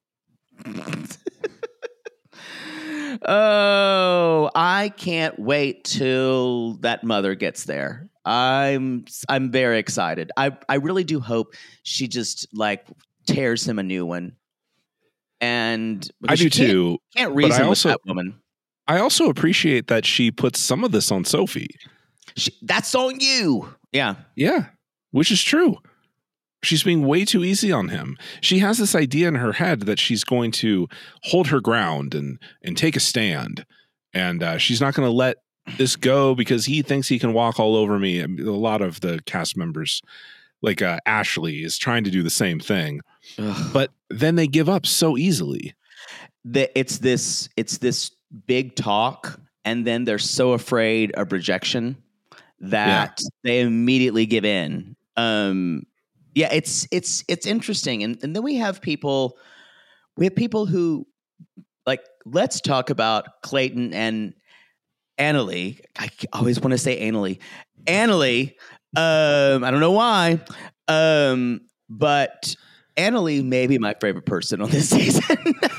Oh, I can't wait till that mother gets there. I'm very excited. I really do hope she just like tears him a new one. And I do too. Can't reason with that woman. I also appreciate that she puts some of this on Sophie. That's on you. Yeah. Yeah. Which is true. She's being way too easy on him. She has this idea in her head that she's going to hold her ground and take a stand. And she's not going to let this go because he thinks he can walk all over me. And a lot of the cast members, like Ashley, is trying to do the same thing. Ugh. But then they give up so easily. It's this big talk, and then they're so afraid of rejection that they immediately give in. It's interesting. And then we have people who like, let's talk about Clayton and Annalie. I always want to say Annalie. Annalie, I don't know why, but Annalie may be my favorite person on this season.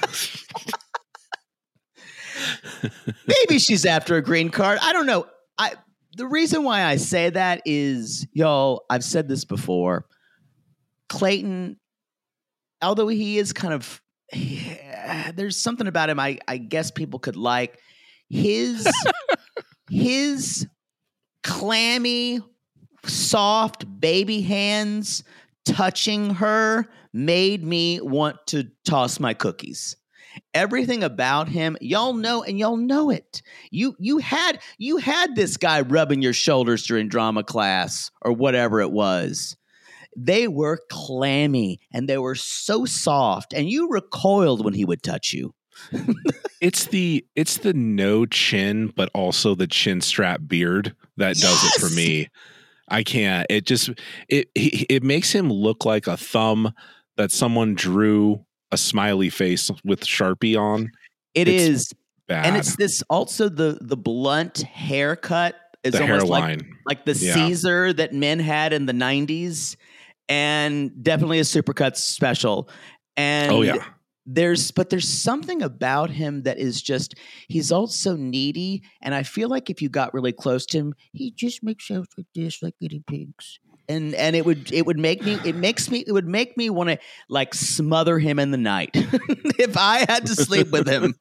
Maybe she's after a green card. I don't know. The reason why I say that is, y'all, I've said this before. Clayton, although he is kind of, there's something about him I guess people could like. His clammy, soft baby hands touching her made me want to toss my cookies. Everything about him, y'all know, and y'all know it. You had this guy rubbing your shoulders during drama class or whatever it was. They were clammy and they were so soft, and you recoiled when he would touch you. It's the no chin, but also the chin strap beard that does it for me. I can't. It makes him look like a thumb that someone drew a smiley face with Sharpie on. It's is bad. And it's this also the blunt haircut is the almost hairline. like the Caesar that men had in the 90s, and definitely a Supercuts special. And there's something about him that is just, he's also needy, and I feel like if you got really close to him, he just makes sounds like this, like guinea pigs. And it would make me want to like smother him in the night if I had to sleep with him.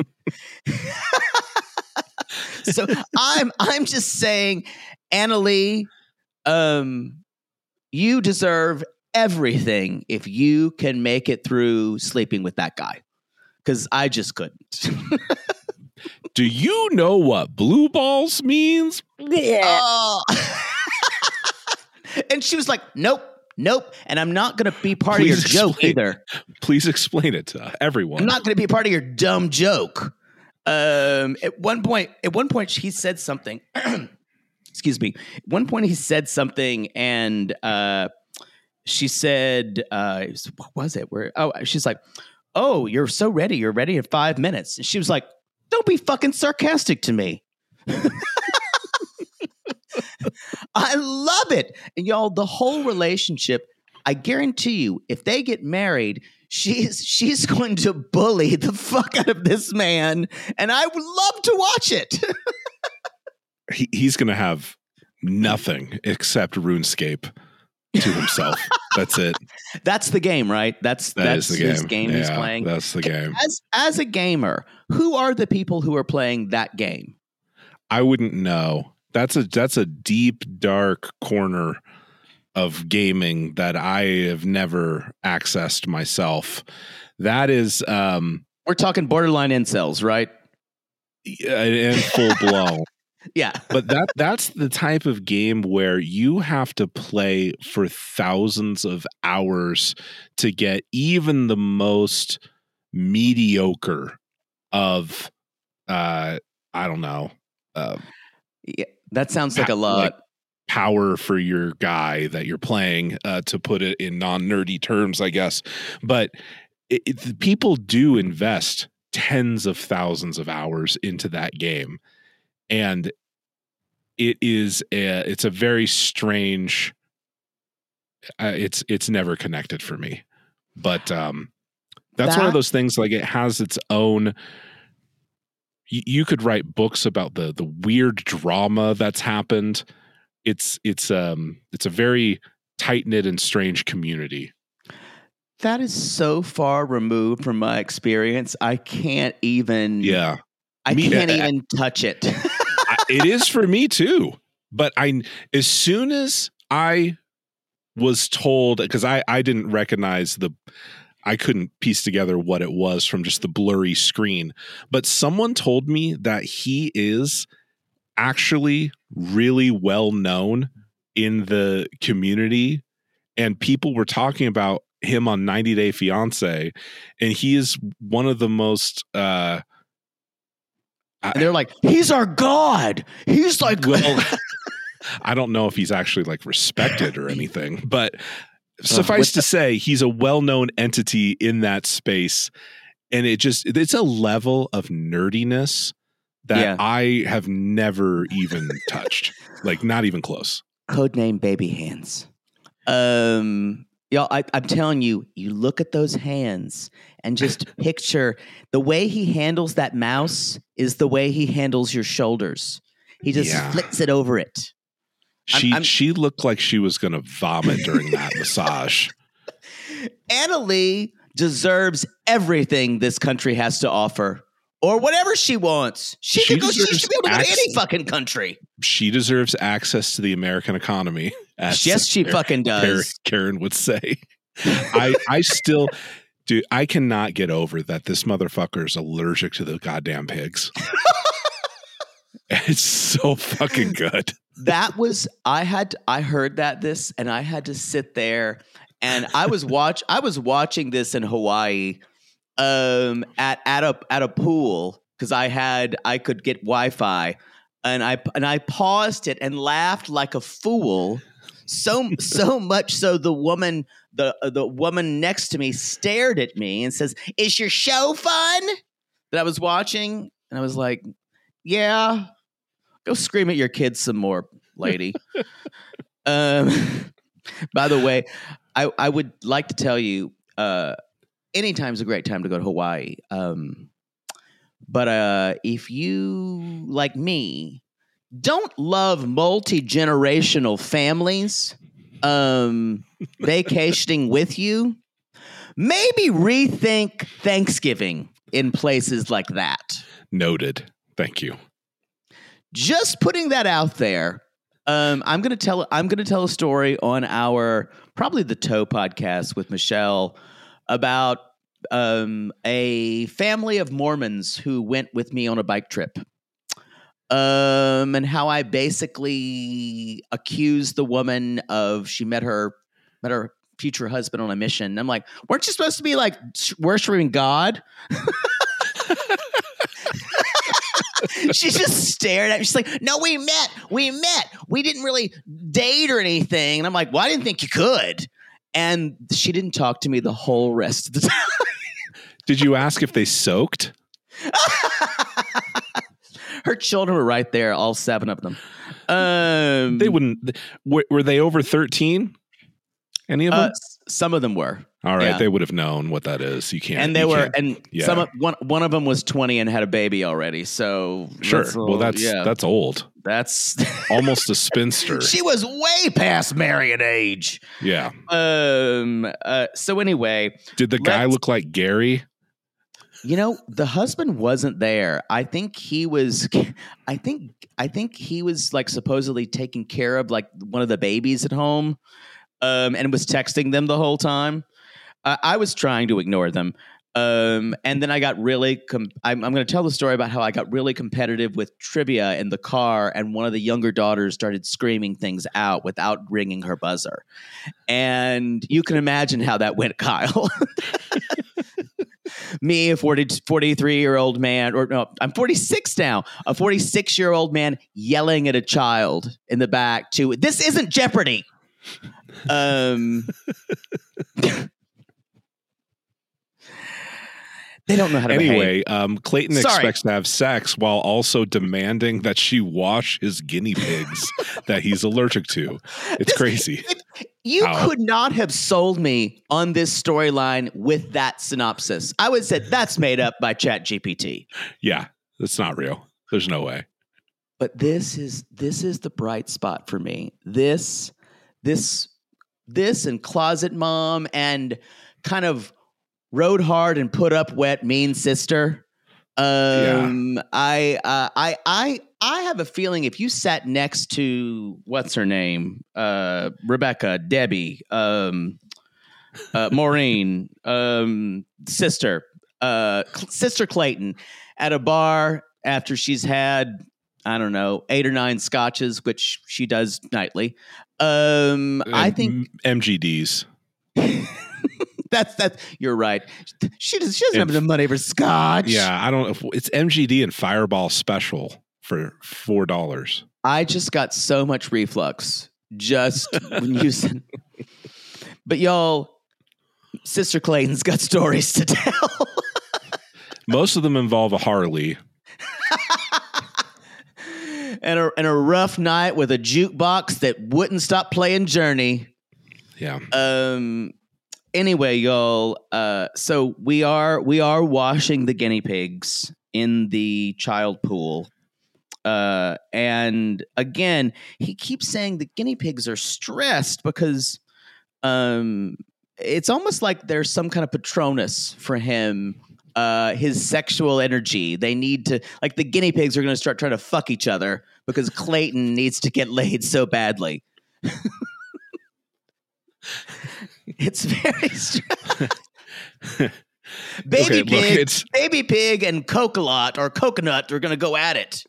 So I'm just saying, Annalie, you deserve everything if you can make it through sleeping with that guy, because I just couldn't. Do you know what blue balls means? Oh. And she was like, nope. And I'm not going to be part of your joke either. Please explain it to everyone. I'm not going to be a part of your dumb joke. At one point, he said something. Excuse me. At one point, he said something, and she said, what was it? She's like, oh, you're so ready. You're ready in 5 minutes. And she was like, don't be fucking sarcastic to me. I love it. And y'all, the whole relationship, I guarantee you, if they get married, she's going to bully the fuck out of this man, and I would love to watch it. He's going to have nothing except RuneScape to himself. That's it. That's the game, right? That's the his game he's playing. That's the game. As a gamer, who are the people who are playing that game? I wouldn't know. That's a deep, dark corner of gaming that I have never accessed myself. That is, we're talking borderline incels, right? And full blown. Yeah. But that's the type of game where you have to play for thousands of hours to get even the most mediocre of, I don't know. Yeah, that sounds like a lot. Like power for your guy that you're playing, to put it in non-nerdy terms, I guess. But people do invest tens of thousands of hours into that game. And it's a very strange, it's never connected for me. But that's one of those things, like, it has its own. You could write books about the weird drama that's happened. It's a very tight-knit and strange community. That is so far removed from my experience. I can't even. Yeah, I can't even touch it. It is for me too. But as soon as I was told, because I didn't recognize I couldn't piece together what it was from just the blurry screen, but someone told me that he is actually really well known in the community, and people were talking about him on 90 Day Fiance, and he is one of the most and they're like, he's our god. He's like, well, I don't know if he's actually like respected or anything, but suffice to say, he's a well-known entity in that space, And it's a level of nerdiness that I have never even touched. Like, not even close. Codename Baby Hands. Y'all, I'm telling you, you look at those hands and just picture the way he handles that mouse is the way he handles your shoulders. He just flicks it over it. She looked like she was going to vomit during that massage. Anna Lee deserves everything this country has to offer. Or whatever she wants. She should be able to go to any fucking country. She deserves access to the American economy. Yes, she fucking does. Karen would say. I still, dude, I cannot get over that this motherfucker is allergic to the goddamn pigs. It's so fucking good. That was, I heard this and I had to sit there and I was watching this in Hawaii. At a pool because I could get Wi-Fi and I paused it and laughed like a fool so much so the woman next to me stared at me and says, "Is your show fun?" That I was watching and I was like, "Yeah, go scream at your kids some more, lady." By the way, I would like to tell you. Anytime's a great time to go to Hawaii. But if you, like me, don't love multi-generational families vacationing with you, maybe rethink Thanksgiving in places like that. Noted. Thank you. Just putting that out there. I'm going to tell a story on our probably the Toe podcast with Michelle about a family of Mormons who went with me on a bike trip. And how I basically accused the woman of she met her future husband on a mission. And I'm like, weren't you supposed to be like worshiping God? She just stared at me. She's like, no, we met. We didn't really date or anything. And I'm like, well, I didn't think you could. And she didn't talk to me the whole rest of the time. Did you ask if they soaked? Her children were right there, all 7 of them. They wouldn't. Were they over 13? Any of them? Some of them were. All right, They would have known what that is. You can't. And they were, and one of them was 20 and had a baby already. So sure. That's old. That's almost a spinster. She was way past marrying age. Yeah. So anyway, did the guy look like Gary? You know, the husband wasn't there. I think he was. I think he was like supposedly taking care of like one of the babies at home, and was texting them the whole time. I was trying to ignore them. And then I got really, I'm going to tell the story about how I got really competitive with trivia in the car, and one of the younger daughters started screaming things out without ringing her buzzer. And you can imagine how that went, Kyle. Me, a 43-year-old man, or no, I'm 46 now, a 46-year-old man yelling at a child in the back to, this isn't Jeopardy! They don't know how to behave. Anyway, Clayton expects to have sex while also demanding that she wash his guinea pigs that he's allergic to. It's crazy. You could not have sold me on this storyline with that synopsis. I would have said that's made up by ChatGPT. Yeah, it's not real. There's no way. But this is the bright spot for me. This and Closet Mom and kind of rode hard and put up wet, mean sister. I have a feeling if you sat next to what's her name, Rebecca, Debbie, Maureen, sister Clayton at a bar after she's had, I don't know, 8 or 9 scotches, which she does nightly. I think MGDs. That's you're right. She doesn't have enough money for scotch. Yeah, I don't know. It's MGD and Fireball Special for $4. I just got so much reflux just when you said. But y'all, Sister Clayton's got stories to tell. Most of them involve a Harley. and a rough night with a jukebox that wouldn't stop playing Journey. Yeah. Anyway, y'all. So we are washing the guinea pigs in the child pool. And again, he keeps saying the guinea pigs are stressed because it's almost like there's some kind of Patronus for him. His sexual energy. They need to, like, the guinea pigs are going to start trying to fuck each other because Clayton needs to get laid so badly. It's very Baby Pig and Coconut are going to go at it.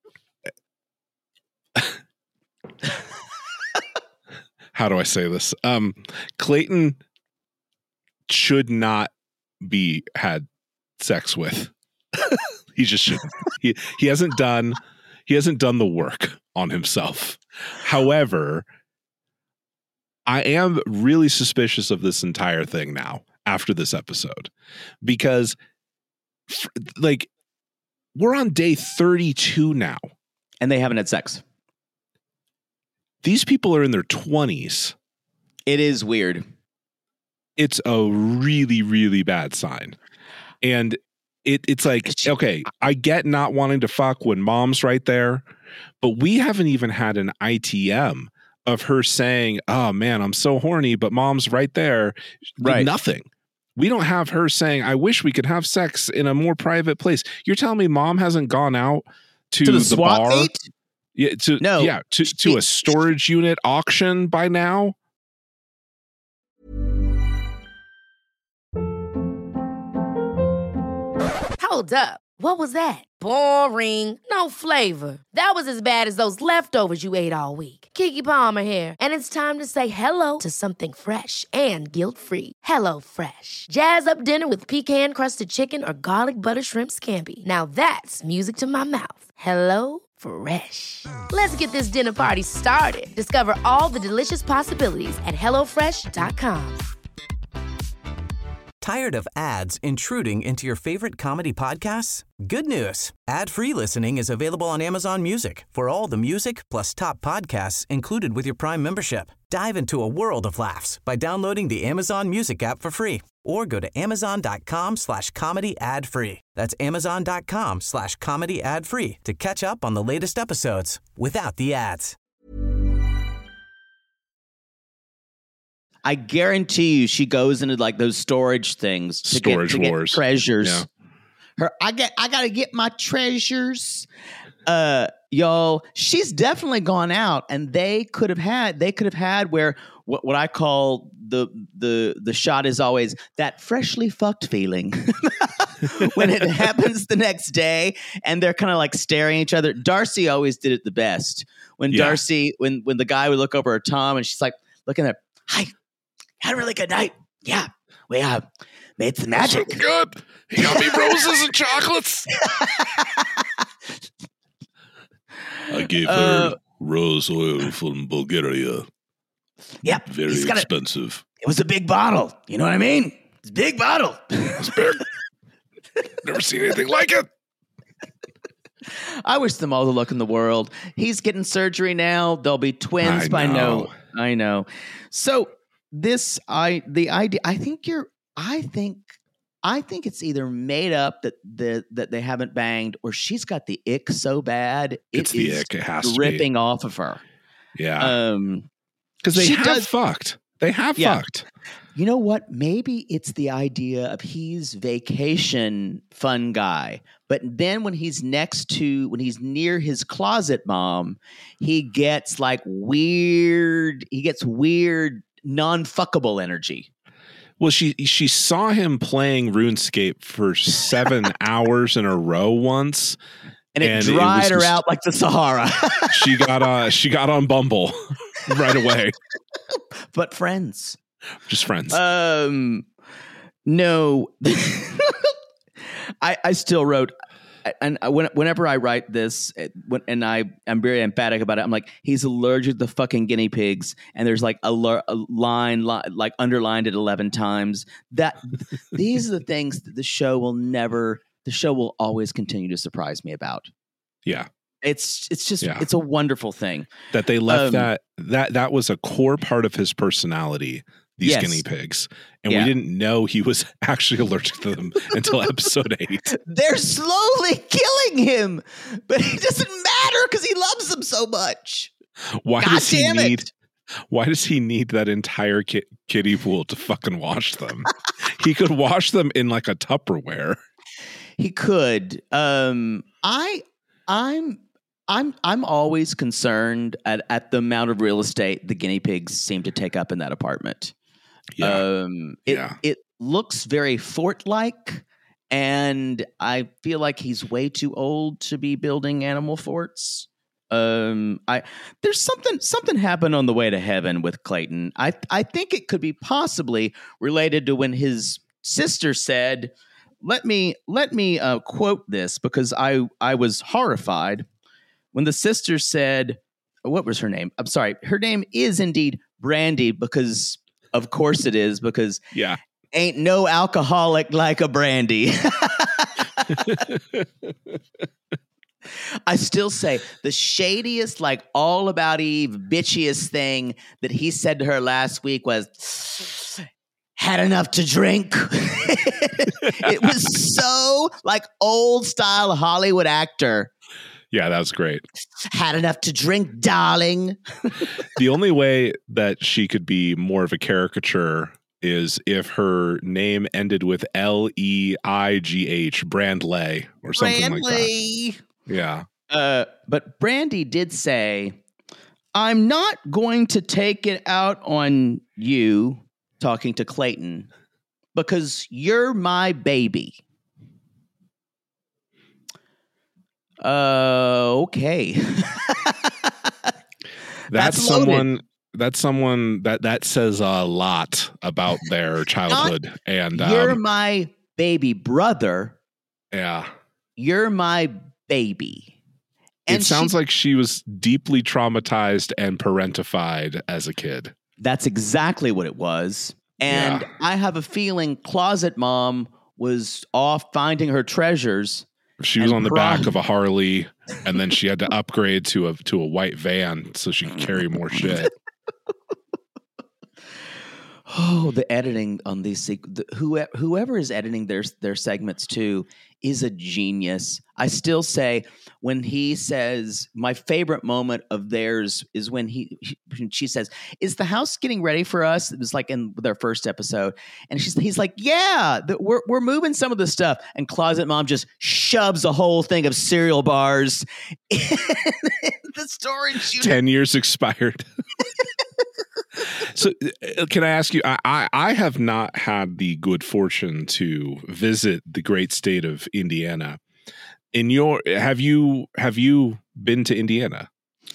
How do I say this? Clayton should not be had sex with. He just shouldn't. He hasn't done the work on himself. However, I am really suspicious of this entire thing now after this episode because like we're on day 32 now and they haven't had sex. These people are in their 20s. It is weird. It's a really, really bad sign. And it's like, okay, I get not wanting to fuck when mom's right there, but we haven't even had an ITM of her saying, oh man, I'm so horny, but mom's right there. Right. Nothing. We don't have her saying, I wish we could have sex in a more private place. You're telling me mom hasn't gone out to the bar? Meet? Yeah, to a storage unit auction by now. Hold up. What was that? Boring. No flavor. That was as bad as those leftovers you ate all week. Keke Palmer here, and it's time to say hello to something fresh and guilt-free. Hello Fresh. Jazz up dinner with pecan-crusted chicken or garlic butter shrimp scampi. Now that's music to my mouth. Hello Fresh. Let's get this dinner party started. Discover all the delicious possibilities at HelloFresh.com. Tired of ads intruding into your favorite comedy podcasts? Good news. Ad-free listening is available on Amazon Music for all the music plus top podcasts included with your Prime membership. Dive into a world of laughs by downloading the Amazon Music app for free or go to amazon.com/comedy ad-free. That's amazon.com/comedy ad-free to catch up on the latest episodes without the ads. I guarantee you she goes into like those storage things to storage get wars treasures. Yeah. I gotta get my treasures. Y'all, she's definitely gone out, and they could have had where what I call the shot is always that freshly fucked feeling when it happens the next day and they're kind of like staring at each other. Darcy always did it the best. When Darcy, when the guy would look over at Tom and she's like looking at, hi. Had a really good night. Yeah, we made some magic. So good. He got me roses and chocolates. I gave her rose oil from Bulgaria. Yep. Very expensive. It was a big bottle. You know what I mean? It's a big bottle. It's big. Never seen anything like it. I wish them all the luck in the world. He's getting surgery now. They'll be twins by no. I know. So I think it's either made up that they haven't banged, or she's got the ick so bad it's the ick. It has dripping off of her. Yeah, because they have fucked. They have fucked. You know what? Maybe it's the idea of he's vacation fun guy, but then when he's near his closet mom, he gets like weird. He gets weird, non-fuckable energy. Well, she saw him playing RuneScape for 7 hours in a row once, and it dried her out like the Sahara. She got on Bumble right away. But friends. Just friends. No. I still wrote, and whenever I write this, and I'm very emphatic about it, I'm like, he's allergic to the fucking guinea pigs, and there's like a line like underlined it 11 times. That these are the things that the show the show will always continue to surprise me about. Yeah. It's just it's a wonderful thing that they left that was a core part of his personality, these guinea pigs, and we didn't know he was actually allergic to them until episode 8. They're slowly killing him, but it doesn't matter because he loves them so much. Why does he need that entire kiddie pool to fucking wash them? He could wash them in like a Tupperware. He could. I'm always concerned at the amount of real estate the guinea pigs seem to take up in that apartment. Yeah. It looks very fort-like, and I feel like he's way too old to be building animal forts. There's something happened on the way to heaven with Clayton. I think it could be possibly related to when his sister said, let me quote this because I was horrified when the sister said, what was her name? I'm sorry. Her name is indeed Brandy because of course it is, because ain't no alcoholic like a brandy. I still say the shadiest, like all about Eve, bitchiest thing that he said to her last week was, had enough to drink. It was so like old style Hollywood actor. Yeah, that was great. Had enough to drink, darling. The only way that she could be more of a caricature is if her name ended with Leigh, Brandley, or something like that. Yeah. But Brandy did say, I'm not going to take it out on you, talking to Clayton, because you're my baby. Okay. That's someone that says a lot about their childhood. And you're my baby brother. Yeah. You're my baby. And it sounds like she was deeply traumatized and parentified as a kid. That's exactly what it was. And I have a feeling Closet Mom was off finding her treasures. She was on the back of a Harley, and then she had to upgrade to a white van so she could carry more shit. Oh, the editing on these whoever is editing their segments too is a genius. I still say when he says, my favorite moment of theirs is when she says, "Is the house getting ready for us?" It was like in their first episode, and he's like, "Yeah, we're moving some of the stuff." And Closet Mom just shoves a whole thing of cereal bars in the storage unit. 10 years expired. So can I ask you, I have not had the good fortune to visit the great state of Indiana. Have you been to Indiana?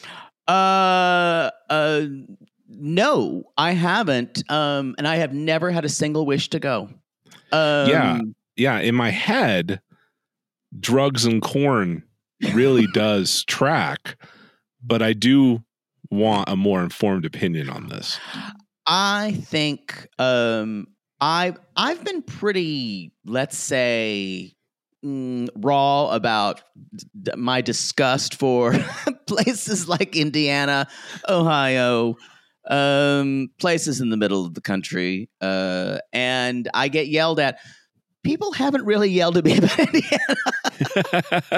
No, I haven't. And I have never had a single wish to go. Yeah. In my head, drugs and corn really does track, but I do want a more informed opinion on this. I think I've been pretty, let's say, raw about my disgust for places like Indiana, Ohio, places in the middle of the country, and I get yelled at. People haven't really yelled at me about Indiana.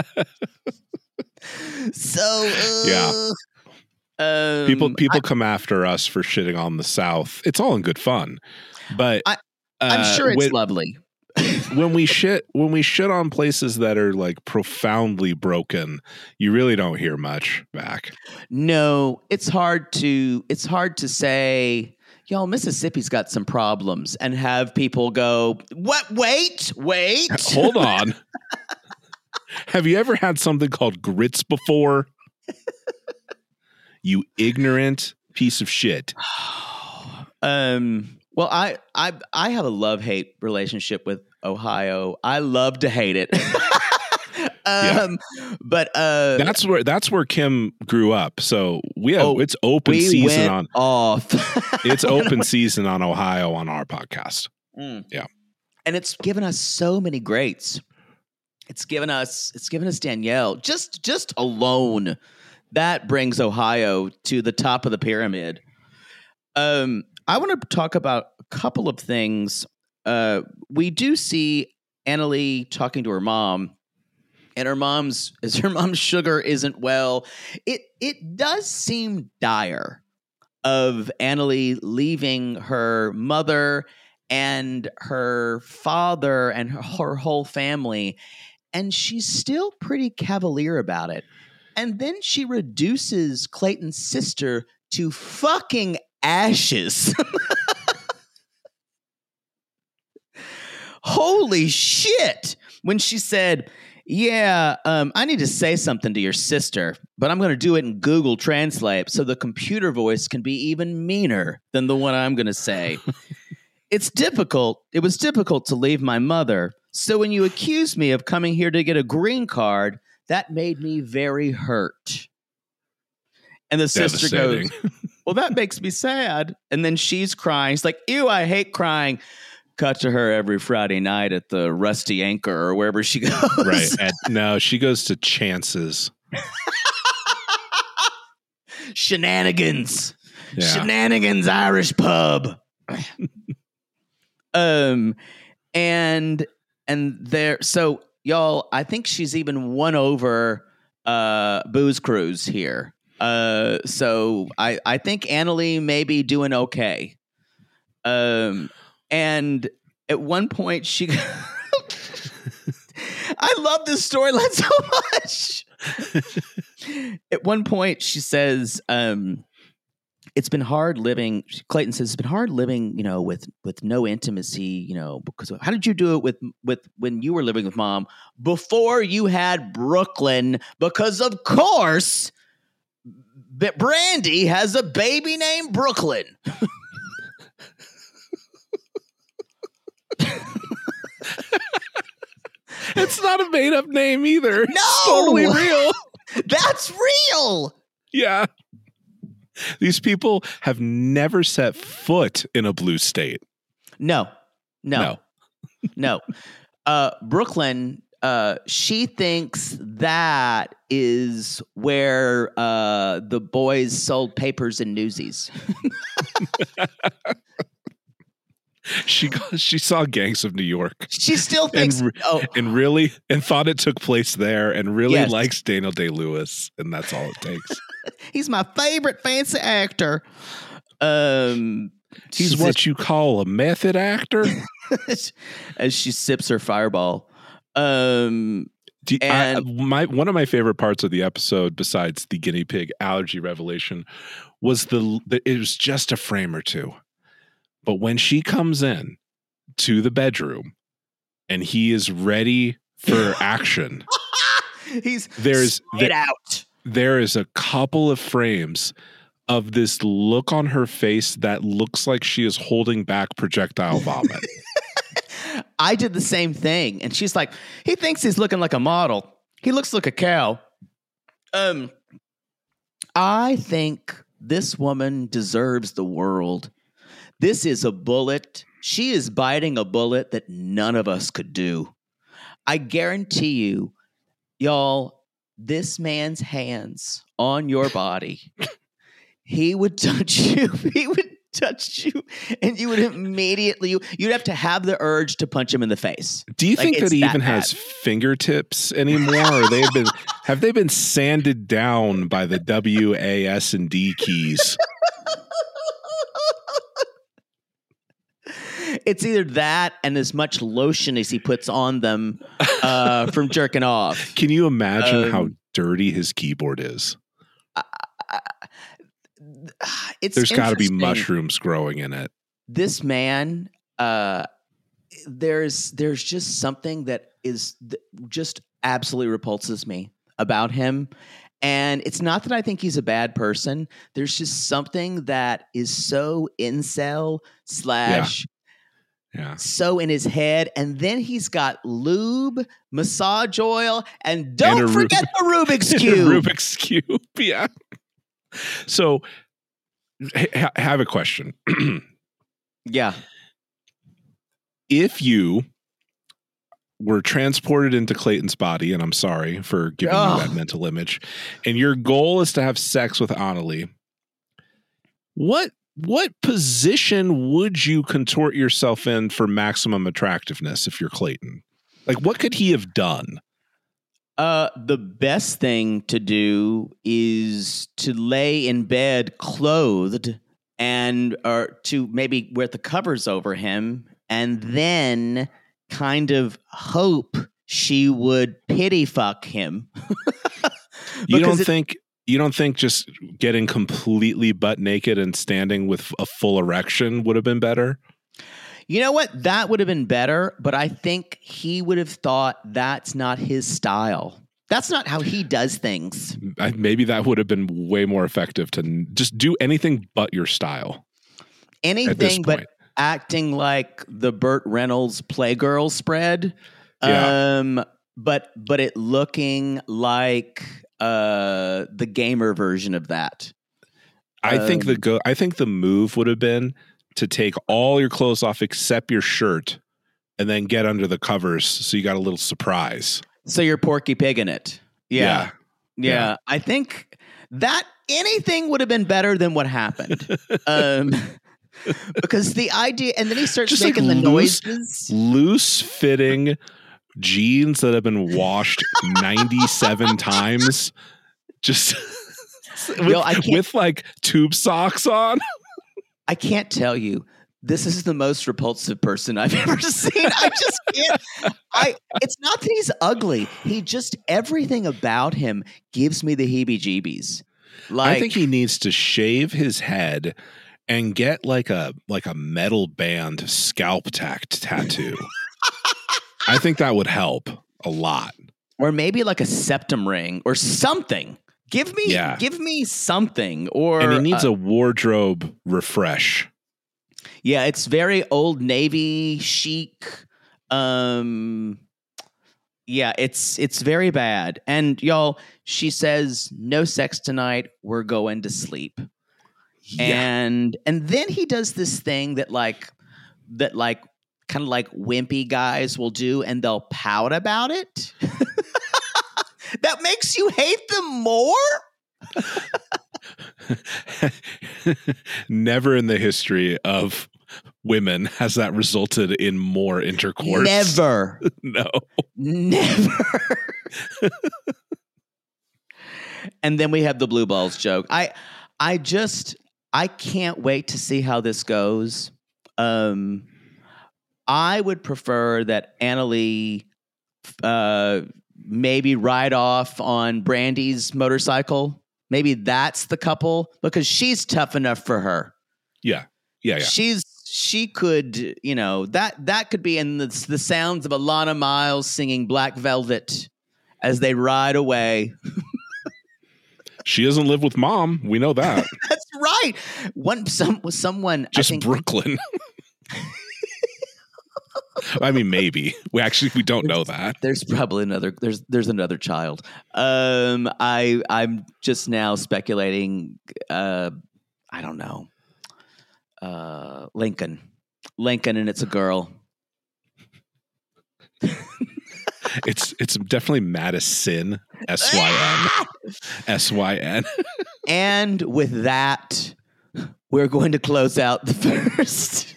So people come after us for shitting on the South. It's all in good fun, but I'm sure it's lovely. when we shit on places that are like profoundly broken, you really don't hear much back. No, it's hard to say, y'all, Mississippi's got some problems, and have people go, what? Wait. Hold on. Have you ever had something called grits before? You ignorant piece of shit. Well, I have a love-hate relationship with Ohio. I love to hate it. But that's where Kim grew up. So it's open season on off. It's open season on Ohio on our podcast. Yeah. And it's given us so many greats. It's given us Danielle. Just alone, that brings Ohio to the top of the pyramid. I want to talk about a couple of things. We do see Annalee talking to her mom, and her mom's sugar isn't well. It does seem dire of Annalee leaving her mother and her father and her whole family, and she's still pretty cavalier about it. And then she reduces Clayton's sister to fucking ashes. Holy shit. When she said, yeah, I need to say something to your sister, but I'm going to do it in Google Translate so the computer voice can be even meaner than the one I'm going to say. It was difficult to leave my mother. So when you accused me of coming here to get a green card, that made me very hurt. And the sister goes, well, that makes me sad. And then she's crying. She's like, ew, I hate crying. Cut to her every Friday night at the Rusty Anchor or wherever she goes. Right. No, she goes to Chance's. Shenanigans. Yeah. Shenanigans Irish pub. And there, so y'all, I think she's even won over Booze Cruise here. So I think Annalee may be doing okay. And at one point she I love this storyline so much. At one point she says, it's been hard living. Clayton says it's been hard living, with no intimacy, because how did you do it with when you were living with mom before you had Brooklyn? Because of course, Brandy has a baby named Brooklyn. It's not a made up name either. No, it's totally real. That's real. Yeah. These people have never set foot in a blue state. No. Brooklyn, she thinks that is where the boys sold papers and Newsies. She saw Gangs of New York. She still thinks and thought it took place there and really likes Daniel Day-Lewis, and that's all it takes. He's my favorite fancy actor. He's what you call a method actor. As she sips her Fireball. One of my favorite parts of the episode, besides the guinea pig allergy revelation, was it was just a frame or two. But when she comes in to the bedroom and he is ready for action, there is a couple of frames of this look on her face that looks like she is holding back projectile vomit. I did the same thing. And she's like, he thinks he's looking like a model. He looks like a cow. I think this woman deserves the world. This is a bullet. She is biting a bullet that none of us could do. I guarantee you, y'all, this man's hands on your body, he would touch you. He would touch you, and you would immediately, you'd have to have the urge to punch him in the face. Do you think that he even has fingertips anymore? Or have they been sanded down by the W, A, S, and D keys? It's either that and as much lotion as he puts on them from jerking off. Can you imagine how dirty his keyboard is? There's got to be mushrooms growing in it. This man, there's just something that is just absolutely repulses me about him. And it's not that I think he's a bad person. There's just something that is so incel / so in his head. And then he's got lube, massage oil, and don't forget the Rubik's Cube. Rubik's Cube, yeah. So I have a question. Yeah. If you were transported into Clayton's body, and I'm sorry for giving you that mental image, and your goal is to have sex with Annalie, what position would you contort yourself in for maximum attractiveness if you're Clayton? Like, what could he have done? The best thing to do is to lay in bed clothed or to maybe wear the covers over him and then kind of hope she would pity fuck him. You don't think just getting completely butt naked and standing with a full erection would have been better? You know what? That would have been better, but I think he would have thought that's not his style. That's not how he does things. Maybe that would have been way more effective to just do anything but your style. Anything but acting like the Burt Reynolds Playgirl spread. Yeah. But it looking like the gamer version of that. I think the move would have been to take all your clothes off except your shirt and then get under the covers so you got a little surprise. So you're Porky Pigging it. Yeah. I think that anything would have been better than what happened. Because the idea, and then he starts just making like the noises. Loose fitting jeans that have been washed 97 times. Just with like tube socks on. I can't tell you. This is the most repulsive person I've ever seen. I just can't. It's not that he's ugly. Everything about him gives me the heebie-jeebies. I think he needs to shave his head and get like a metal band scalp tattoo. I think that would help a lot. Or maybe like a septum ring or something. Give me something. And he needs a wardrobe refresh. Yeah, it's very Old Navy chic. Yeah, it's very bad. And y'all, she says, no sex tonight. We're going to sleep. Yeah. And then he does this thing that kind of like wimpy guys will do, and they'll pout about it. That makes you hate them more? Never in the history of women has that resulted in more intercourse. Never. No. Never. And then we have the blue balls joke. I can't wait to see how this goes. I would prefer that Annalie maybe ride off on Brandy's motorcycle. Maybe that's the couple because she's tough enough for her. Yeah. She could, that could be in the sounds of Alana Miles singing Black Velvet as they ride away. She doesn't live with mom. We know that. That's right. Someone just I think, Brooklyn. I mean, maybe we don't know that. There's probably there's another child. I'm just now speculating. I don't know. Lincoln, and it's a girl. It's definitely Madison, SYN. And with that, we're going to close out the first.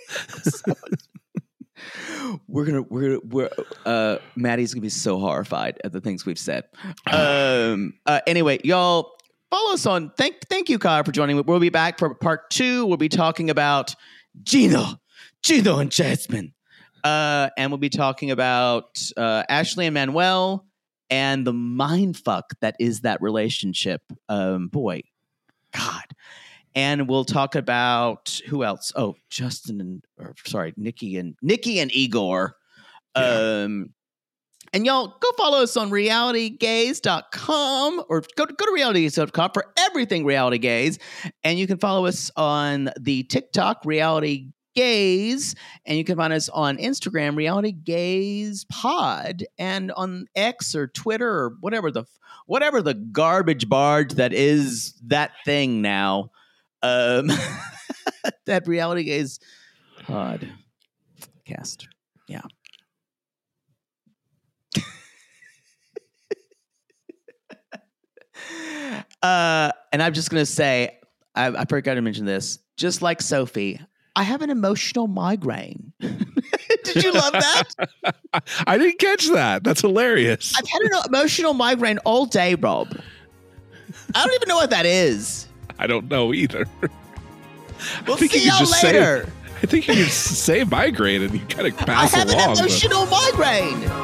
Maddie's gonna be so horrified at the things we've said. Anyway, y'all follow us on. Thank you, Kyle, for joining. We'll be back for part 2. We'll be talking about Gino and Jasmine, and we'll be talking about Ashley and Manuel and the mindfuck that is that relationship. Boy, God. And we'll talk about who else? Oh, Nikki and Igor. Yeah. And y'all go follow us on realitygaze.com or go to realitygaze.com for everything Reality Gaze. And you can follow us on the TikTok Reality Gaze, and you can find us on Instagram Reality Gaze Pod, and on X or Twitter or whatever the garbage barge that is that thing now. That Reality Gaze podcast. Yeah. And I'm just going to say, I forgot to mention this. Just like Sophie, I have an emotional migraine. Did you love that? I didn't catch that. That's hilarious. I've had an emotional migraine all day, Rob. I don't even know what that is. I don't know either. We'll see y'all later. I think you can say migraine and you kind of pass along. I have an emotional migraine.